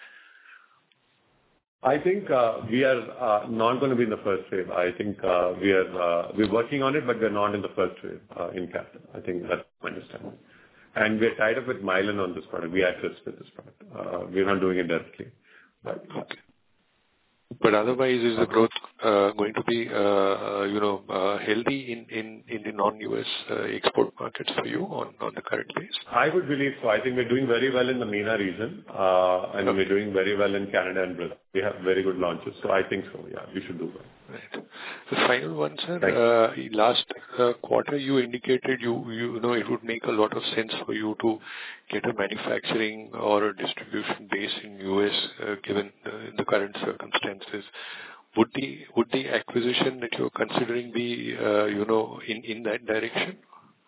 S3: I think uh, we are uh, not going to be in the first wave. I think uh, we are uh, we're working on it, but we're not in the first wave uh, in Canada. I think that's my understanding. And we're tied up with Mylan on this product. We access with this product. Uh, we're not doing it directly. But,
S14: okay. But otherwise, is the growth uh, going to be, uh, you know, uh, healthy in, in, in the non-U S uh, export markets for you on, on the current base?
S3: I would believe so. I think we're doing very well in the MENA region, uh, and okay. we're doing very well in Canada and Brazil. We have very good launches, so I think so. Yeah, we should do well.
S14: Right. The final one, sir. Uh, last uh, quarter, you indicated you you know it would make a lot of sense for you to get a manufacturing or a distribution base in U S uh, given uh, the current circumstances. Would the would the acquisition that you're considering be uh, you know in, in that direction?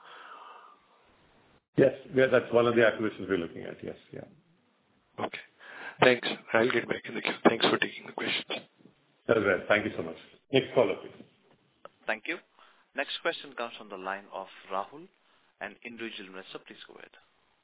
S3: Yes, yeah, that's one of the acquisitions we're looking at. Yes, yeah.
S14: Okay. Thanks. I'll get back in the queue. Thanks for taking the questions.
S3: That's right. Thank you so much. Next caller, please.
S1: Thank you. Next question comes from the line of Rahul, an individual investor. Please go ahead.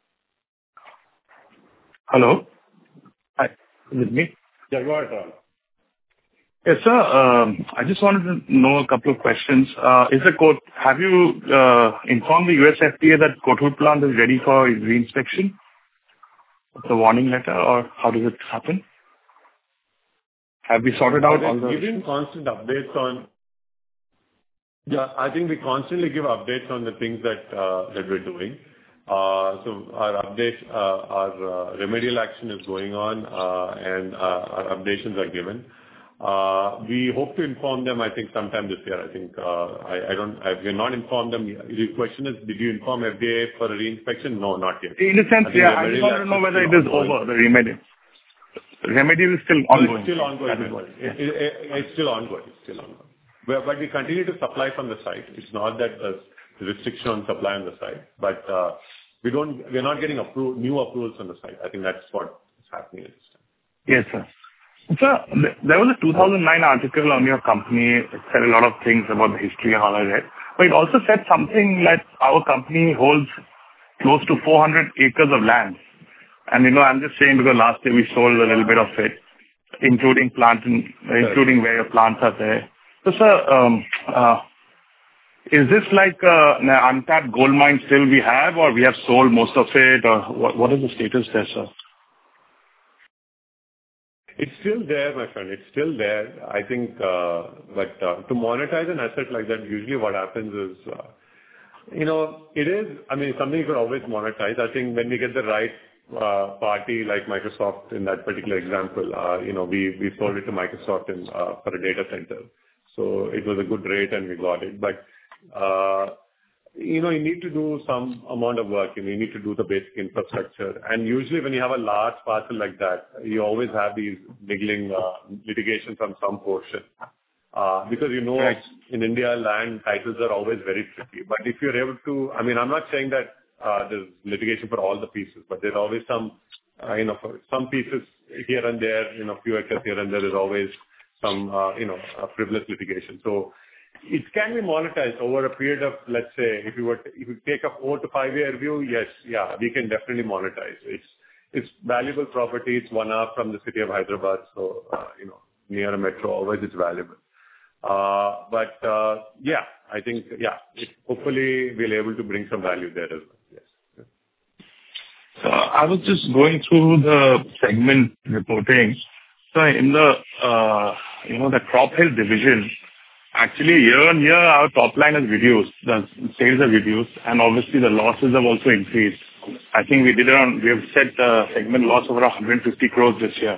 S15: Hello. Hi. Is it me?
S3: Yeah, go ahead, Rahul.
S15: Yes, sir. Um, I just wanted to know a couple of questions. Uh, is the court, have you uh, informed the U S F D A that Kothur plant is ready for re-inspection? The warning letter, or how does it happen? Have we sorted out all the...
S3: We're giving constant updates on... Yeah, I think we constantly give updates on the things that uh, that we're doing. Uh, so our update, uh, our uh, remedial action is going on, uh, and uh, our updations are given. Uh, we hope to inform them, I think, sometime this year. I think, uh, I, I don't, I, we're not informed them. The question is, did you inform F D A for a re-inspection? No, not yet.
S15: In a sense, I yeah, I just want to know whether it is over, the remedial. The remedial is still ongoing.
S3: It's still ongoing. It, it, it, it's still ongoing. It's still ongoing. But, but we continue to supply from the site. It's not that there's restriction on supply on the site, but uh, we don't, we're not getting appro- new approvals on the site. I think that's what is happening at this time.
S15: Yes, sir. Sir, there was a two thousand nine article on your company. It said a lot of things about the history and all of that. But it also said something that our company holds close to four hundred acres of land. And, you know, I'm just saying because last year we sold a little bit of it, including plant, and, uh, including where your plants are there. So, sir, um, uh, is this like uh, an untapped gold mine still we have, or we have sold most of it, or what, what is the status there, sir?
S3: It's still there, my friend. It's still there. I think, uh, but uh, to monetize an asset like that, usually what happens is, uh, you know, it is, I mean, something you could always monetize. I think when we get the right uh, party like Microsoft in that particular example, uh, you know, we, we sold it to Microsoft in, uh, for a data center. So it was a good rate and we got it. But, uh, you know, you need to do some amount of work, and you need to do the basic infrastructure. And usually when you have a large parcel like that, you always have these niggling uh, litigation from some portion. Uh, because you know, right. in India, land titles are always very tricky. But if you're able to, I mean, I'm not saying that uh, there's litigation for all the pieces, but there's always some, uh, you know, for some pieces here and there, you know, few acres here and there, there's always some, uh, you know, uh, frivolous litigation. So it can be monetized over a period of, let's say, if you were, to, if you take a four to five year view, yes, yeah, we can definitely monetize. It's, it's valuable property. It's one hour from the city of Hyderabad. So, uh, you know, near a metro, always it's valuable. Uh, but, uh, yeah, I think, yeah, it, hopefully we'll able to bring some value there as well. Yes.
S15: So I was just going through the segment reporting. So in the, uh, you know, the crop health division, actually year on year, our top line has reduced. The sales have reduced, and obviously the losses have also increased. I think we did around, we have set the segment loss over one hundred fifty crores this year.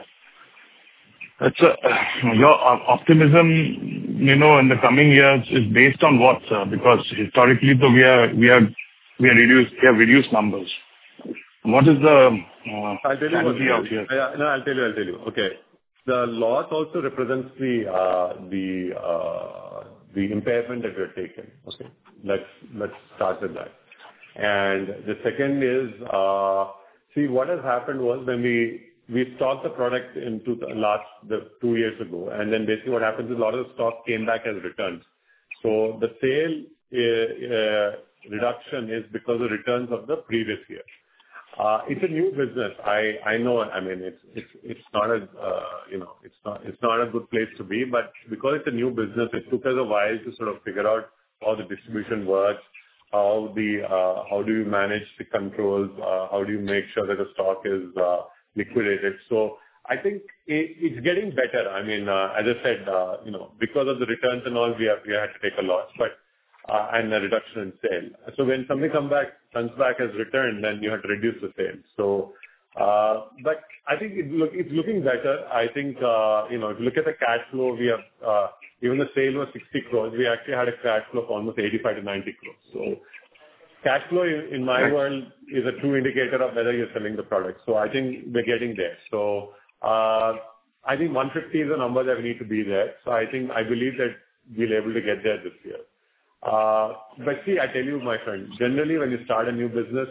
S15: That's a, your optimism, you know, in the coming years is based on what, sir? Because historically, though, we are, we are, we are reduced, we have reduced numbers. What is the uh,
S3: I'll tell you
S15: strategy
S3: what,
S15: out here?
S3: Yeah, no, I'll tell you, I'll tell you. Okay. The loss also represents the, uh, the, uh, the impairment that we have taken. Okay. Let's, let's start with that. And the second is, uh, see, what has happened was when we, we stocked the product into the last, the two years ago, and then basically what happens is a lot of the stock came back as returns. So the sale uh, uh, reduction is because of returns of the previous year. Uh, it's a new business. I, I know, I mean, it's, it's, it's not a, uh, you know, it's not, it's not a good place to be, but because it's a new business, it took us a while to sort of figure out how the distribution works, how the, uh, how do you manage the controls, uh, how do you make sure that the stock is, uh, liquidated. So I think it, it's getting better. I mean, uh, as I said, uh, you know, because of the returns and all, we have, we had to take a loss, but, uh, and a reduction in sale. So when something come back, comes back as return, then you have to reduce the sale. So, uh, but I think it look, it's looking better. I think, uh, you know, if you look at the cash flow, we have, uh, even the sale was sixty crores. We actually had a cash flow of almost eighty-five to ninety crores. So cash flow in, in my world is a true indicator of whether you're selling the product. So I think we're getting there. So, uh, I think one fifty is a number that we need to be there. So I think, I believe that we'll be able to get there this year. Uh, but see, I tell you, my friend, generally when you start a new business,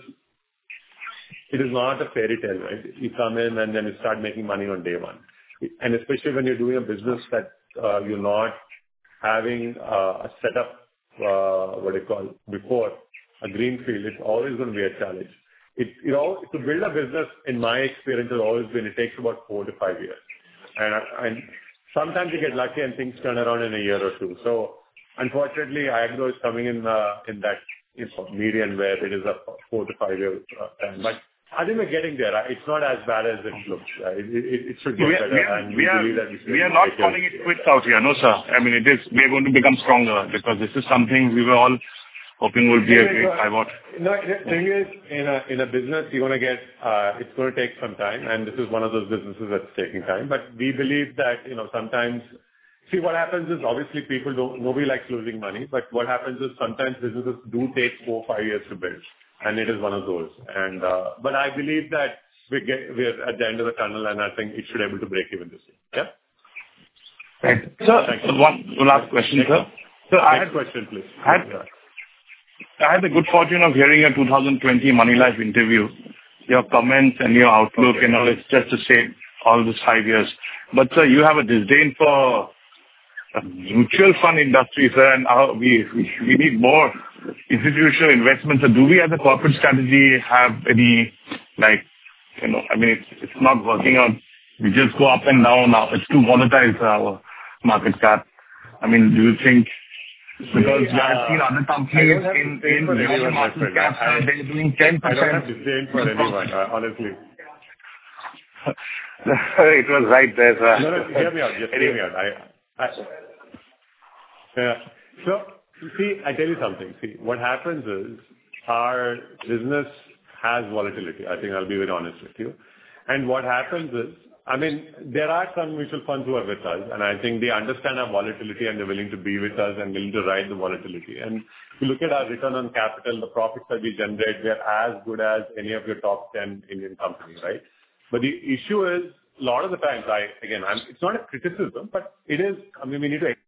S3: it is not a fairy tale, right? You come in and then you start making money on day one. And especially when you're doing a business that uh, you're not having uh, a setup, uh, what do you call, before, a greenfield, it's always going to be a challenge. It, you know, to build a business, in my experience, has always been, it takes about four to five years. And, and sometimes you get lucky and things turn around in a year or two. So, unfortunately, Agro is coming in uh, in that you know, median where it is a four to five year uh, time. But I think we're getting there. It's not as bad as it looks. Uh, it, it, it should get
S15: we are,
S3: better.
S15: We are,
S3: and
S15: we
S3: we
S15: are,
S3: believe that we,
S15: we are not calling it quits out here, no, sir. I mean, it is. We are going to become stronger because this is something we were all hoping will be a great pivot.
S3: No, the thing is, in a in a business, you're going to get. Uh, it's going to take some time, and this is one of those businesses that's taking time. But we believe that you know sometimes. See, what happens is obviously people don't, nobody likes losing money, but what happens is sometimes businesses do take four, five years to build, and it is one of those. And, uh, but I believe that we get, we're at the end of the tunnel, and I think it should be able to break even this year. Yeah?
S15: Right. Sir, one last question,
S3: Next,
S15: sir. So I
S3: next
S15: had,
S3: question, please.
S15: I had, I had the good fortune of hearing your two thousand twenty Money Life interview. Your comments and your outlook okay. and all, it's just the same all these five years. But, sir, you have a disdain for mutual fund industry, sir, and uh, we, we we need more institutional investments. So do we as a corporate strategy have any, like, you know, I mean, it's, it's not working out. We just go up and down now. It's too volatile for our market cap. I mean, do you think, because
S3: See, uh,
S15: I've seen other companies in, in your market cap, uh, they're doing ten percent.
S3: I don't have disdain for anyone, uh, honestly.
S15: It was right there, sir.
S3: No, no, hear me out. Just hear me out. I, I, Yeah. So, see, I tell you something. See, what happens is our business has volatility. I think I'll be very honest with you. And what happens is, I mean, there are some mutual funds who are with us, and I think they understand our volatility and they're willing to be with us and willing to ride the volatility. And if you look at our return on capital, the profits that we generate, they're as good as any of your top ten Indian companies, right? But the issue is, a lot of the times, I, again, I'm, it's not a criticism, but it is, I mean, we need to accept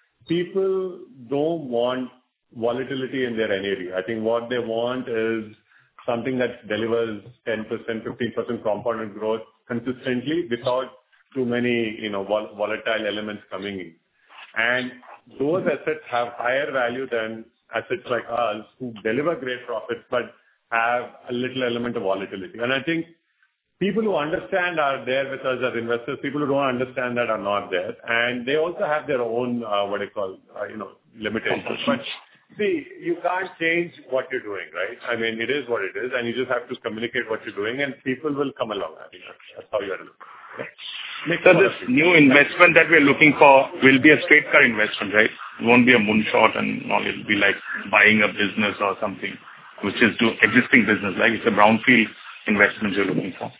S3: people don't want volatility in their N A V. I think what they want is something that delivers ten percent, fifteen percent compounded growth consistently without too many, you know, vol- volatile elements coming in. And those assets have higher value than assets like ours who deliver great profits but have a little element of volatility. And I think people who understand are there with us as investors. People who don't understand that are not there. And they also have their own, uh, what I call, uh, you know, limitations. But see, you can't change what you're doing, right? I mean, it is what it is, and you just have to communicate what you're doing, and people will come along. I think that's how you have to look. Yeah.
S15: So this new investment that we're looking for will be a straight cut investment, right? It won't be a moonshot and all. It'll be like buying a business or something, which is to existing business, like it's a brownfield investment you're looking for.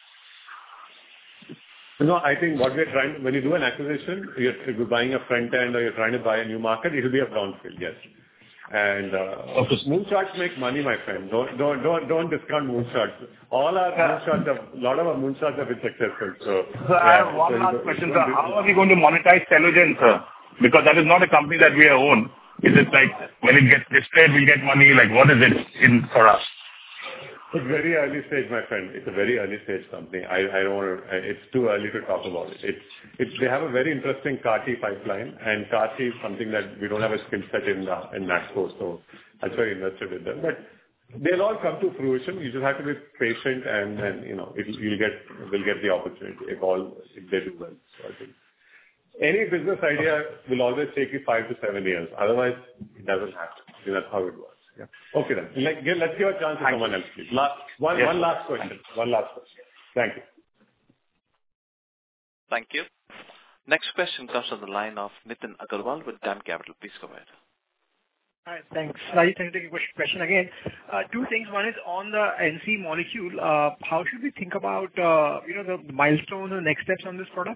S3: No, I think what we're trying, when you do an acquisition, you're, you're buying a front end or you're trying to buy a new market, it'll be a brownfield, yes. And uh, okay. Moonshots make money, my friend. Don't don't don't don't discount moonshots. All our moonshots, have, a lot of our moonshots have been successful. So,
S15: so I have one so last question, sir. How are we going to monetize Cellogen, sir? Because that is not a company that we own. Is it like when it gets displayed, we get money? Like what is it in for us?
S3: It's very early stage, my friend. It's a very early stage company. I, I don't want to, it's too early to talk about it. It's, it's, they have a very interesting C A R T pipeline, and C A R T is something that we don't have a skill set in, uh, in NATCO, so that's why we invested in them. But they'll all come to fruition. You just have to be patient and, and you know, it, you'll get, we'll get the opportunity if all, if they do well. So I think any business idea will always take you five to seven years. Otherwise, it doesn't happen. I think that's how it works. Yeah. Okay then. Like, let's give a chance to someone else, please. Last, one, yes. one last question. One last question. Thank you.
S1: Thank you. Next question comes from the line of Nitin Agarwal with DAM Capital. Please go ahead.
S7: Hi, thanks. Rajeev, thank you for taking the question again. Uh, two things. One is on the N C molecule. Uh, how should we think about, uh, you know, the milestones and next steps on this product?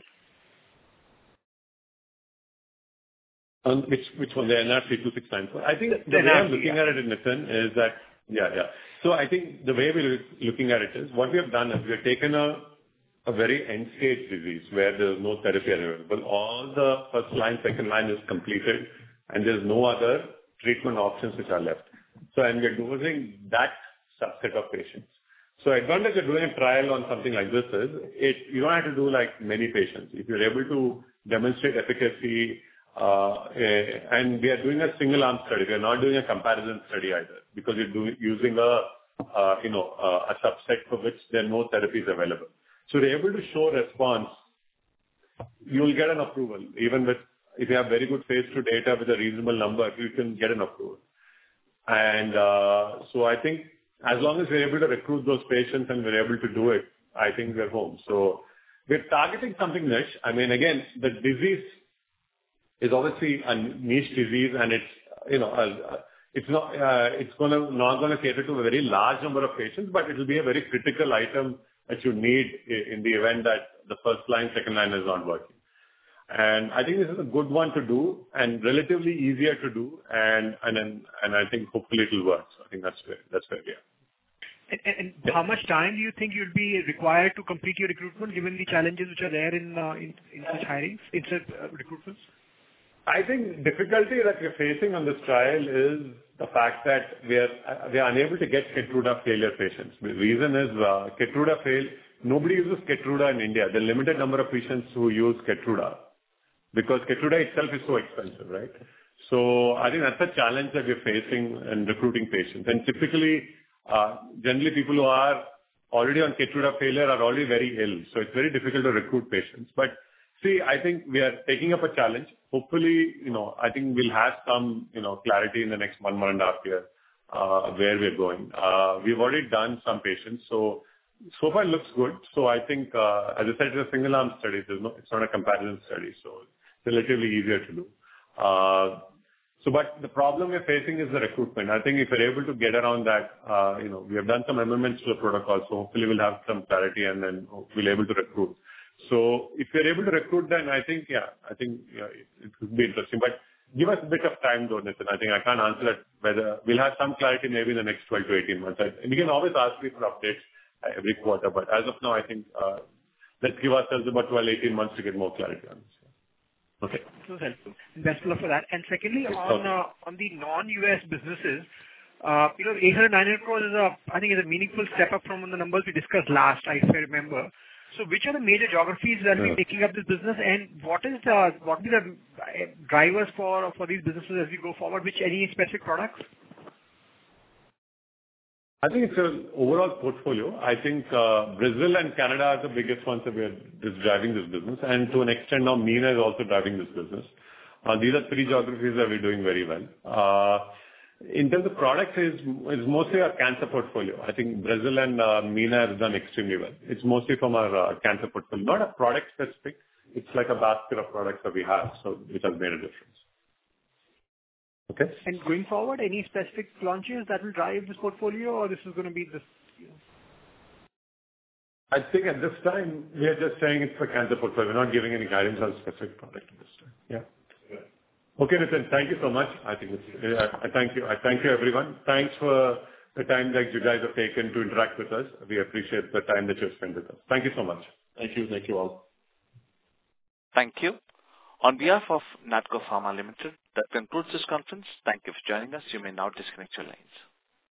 S3: On which which one? The N R C two six nine four. I think the way I'm looking at it, Nitin, is that, yeah, yeah. So I think the way we're looking at it is, what we have done is we have taken a a very end-stage disease where there's no therapy available. All the first line, second line is completed, and there's no other treatment options which are left. So, and we're dosing that subset of patients. So advantage of doing a trial on something like this is, it, you don't have to do like many patients. If you're able to demonstrate efficacy, Uh, and we are doing a single arm study. We are not doing a comparison study either, because we're doing, using a, uh, you know, uh, a subset for which there are no therapies available. So we're able to show response, you will get an approval. Even with, if you have very good phase two data with a reasonable number, you can get an approval. And, uh, so I think as long as we're able to recruit those patients and we're able to do it, I think we're home. So we're targeting something niche. I mean, again, the disease is obviously a niche disease, and it's, you know, uh, it's not, uh, it's gonna, not gonna cater to a very large number of patients, but it will be a very critical item that you need in the event that the first line, second line is not working. And I think this is a good one to do and relatively easier to do, and, and then, and I think hopefully it will work. So I think that's where, that's where we are.
S7: And, and yeah. How much time do you think you'd be required to complete your recruitment, given the challenges which are there in, uh, in, in such hirings, in such uh, recruitments?
S3: I think difficulty that we're facing on this trial is the fact that we are we are unable to get Keytruda failure patients. The reason is uh, Keytruda fail. Nobody uses Keytruda in India. There are limited number of patients who use Keytruda because Keytruda itself is so expensive, right? So I think that's a challenge that we're facing in recruiting patients. And typically, uh, generally people who are already on Keytruda failure are already very ill. So it's very difficult to recruit patients. But see, I think we are taking up a challenge. Hopefully, you know, I think we'll have some, you know, clarity in the next one, one and a half year, uh, where we're going. Uh, we've already done some patients, so, so far it looks good. So I think, uh, as I said, it's a single arm study. There's no, it's not a comparison study, so it's relatively easier to do. Uh, so, but the problem we're facing is the recruitment. I think if we're able to get around that, uh, you know, we have done some amendments to the protocol, so hopefully we'll have some clarity and then we'll be able to recruit. So if you're able to recruit, then I think, yeah, I think yeah, it, it could be interesting. But give us a bit of time, though, Nitin. I think I can't answer that whether we'll have some clarity maybe in the next twelve to eighteen months. I, and we can always ask me for updates uh, every quarter. But as of now, I think uh, let's give ourselves about twelve, eighteen months to get more clarity on this. Okay.
S7: This was helpful. Best of luck for that. And secondly, on uh, on the non-U S businesses, Uh, you know, eight hundred, nine hundred crores is a, I think is a meaningful step up from the numbers we discussed last, if I remember. So which are the major geographies that will be taking up this business, and what is the, what will be the drivers for, for these businesses as we go forward? Which, any specific products?
S3: I think it's an overall portfolio. I think uh, Brazil and Canada are the biggest ones that we are just driving this business, and to an extent now MENA is also driving this business. Uh, these are three geographies that we're doing very well. Uh, in terms of products, is is mostly our cancer portfolio. I think Brazil and uh, MENA has done extremely well. It's mostly from our uh, cancer portfolio, not a product specific. It's like a basket of products that we have, so which has made a difference. Okay.
S7: And going forward, any specific launches that will drive this portfolio, or this is going to be this? You know?
S3: I think at this time we are just saying it's a cancer portfolio. We're not giving any guidance on specific product at this time. Yeah. Okay, Nitin, thank you so much. I think it's, I, I thank you. I thank you, everyone. Thanks for the time that you guys have taken to interact with us. We appreciate the time that you've spent with us. Thank you so much.
S16: Thank you. Thank you all.
S1: Thank you. On behalf of Natco Pharma Limited, that concludes this conference. Thank you for joining us. You may now disconnect your lines.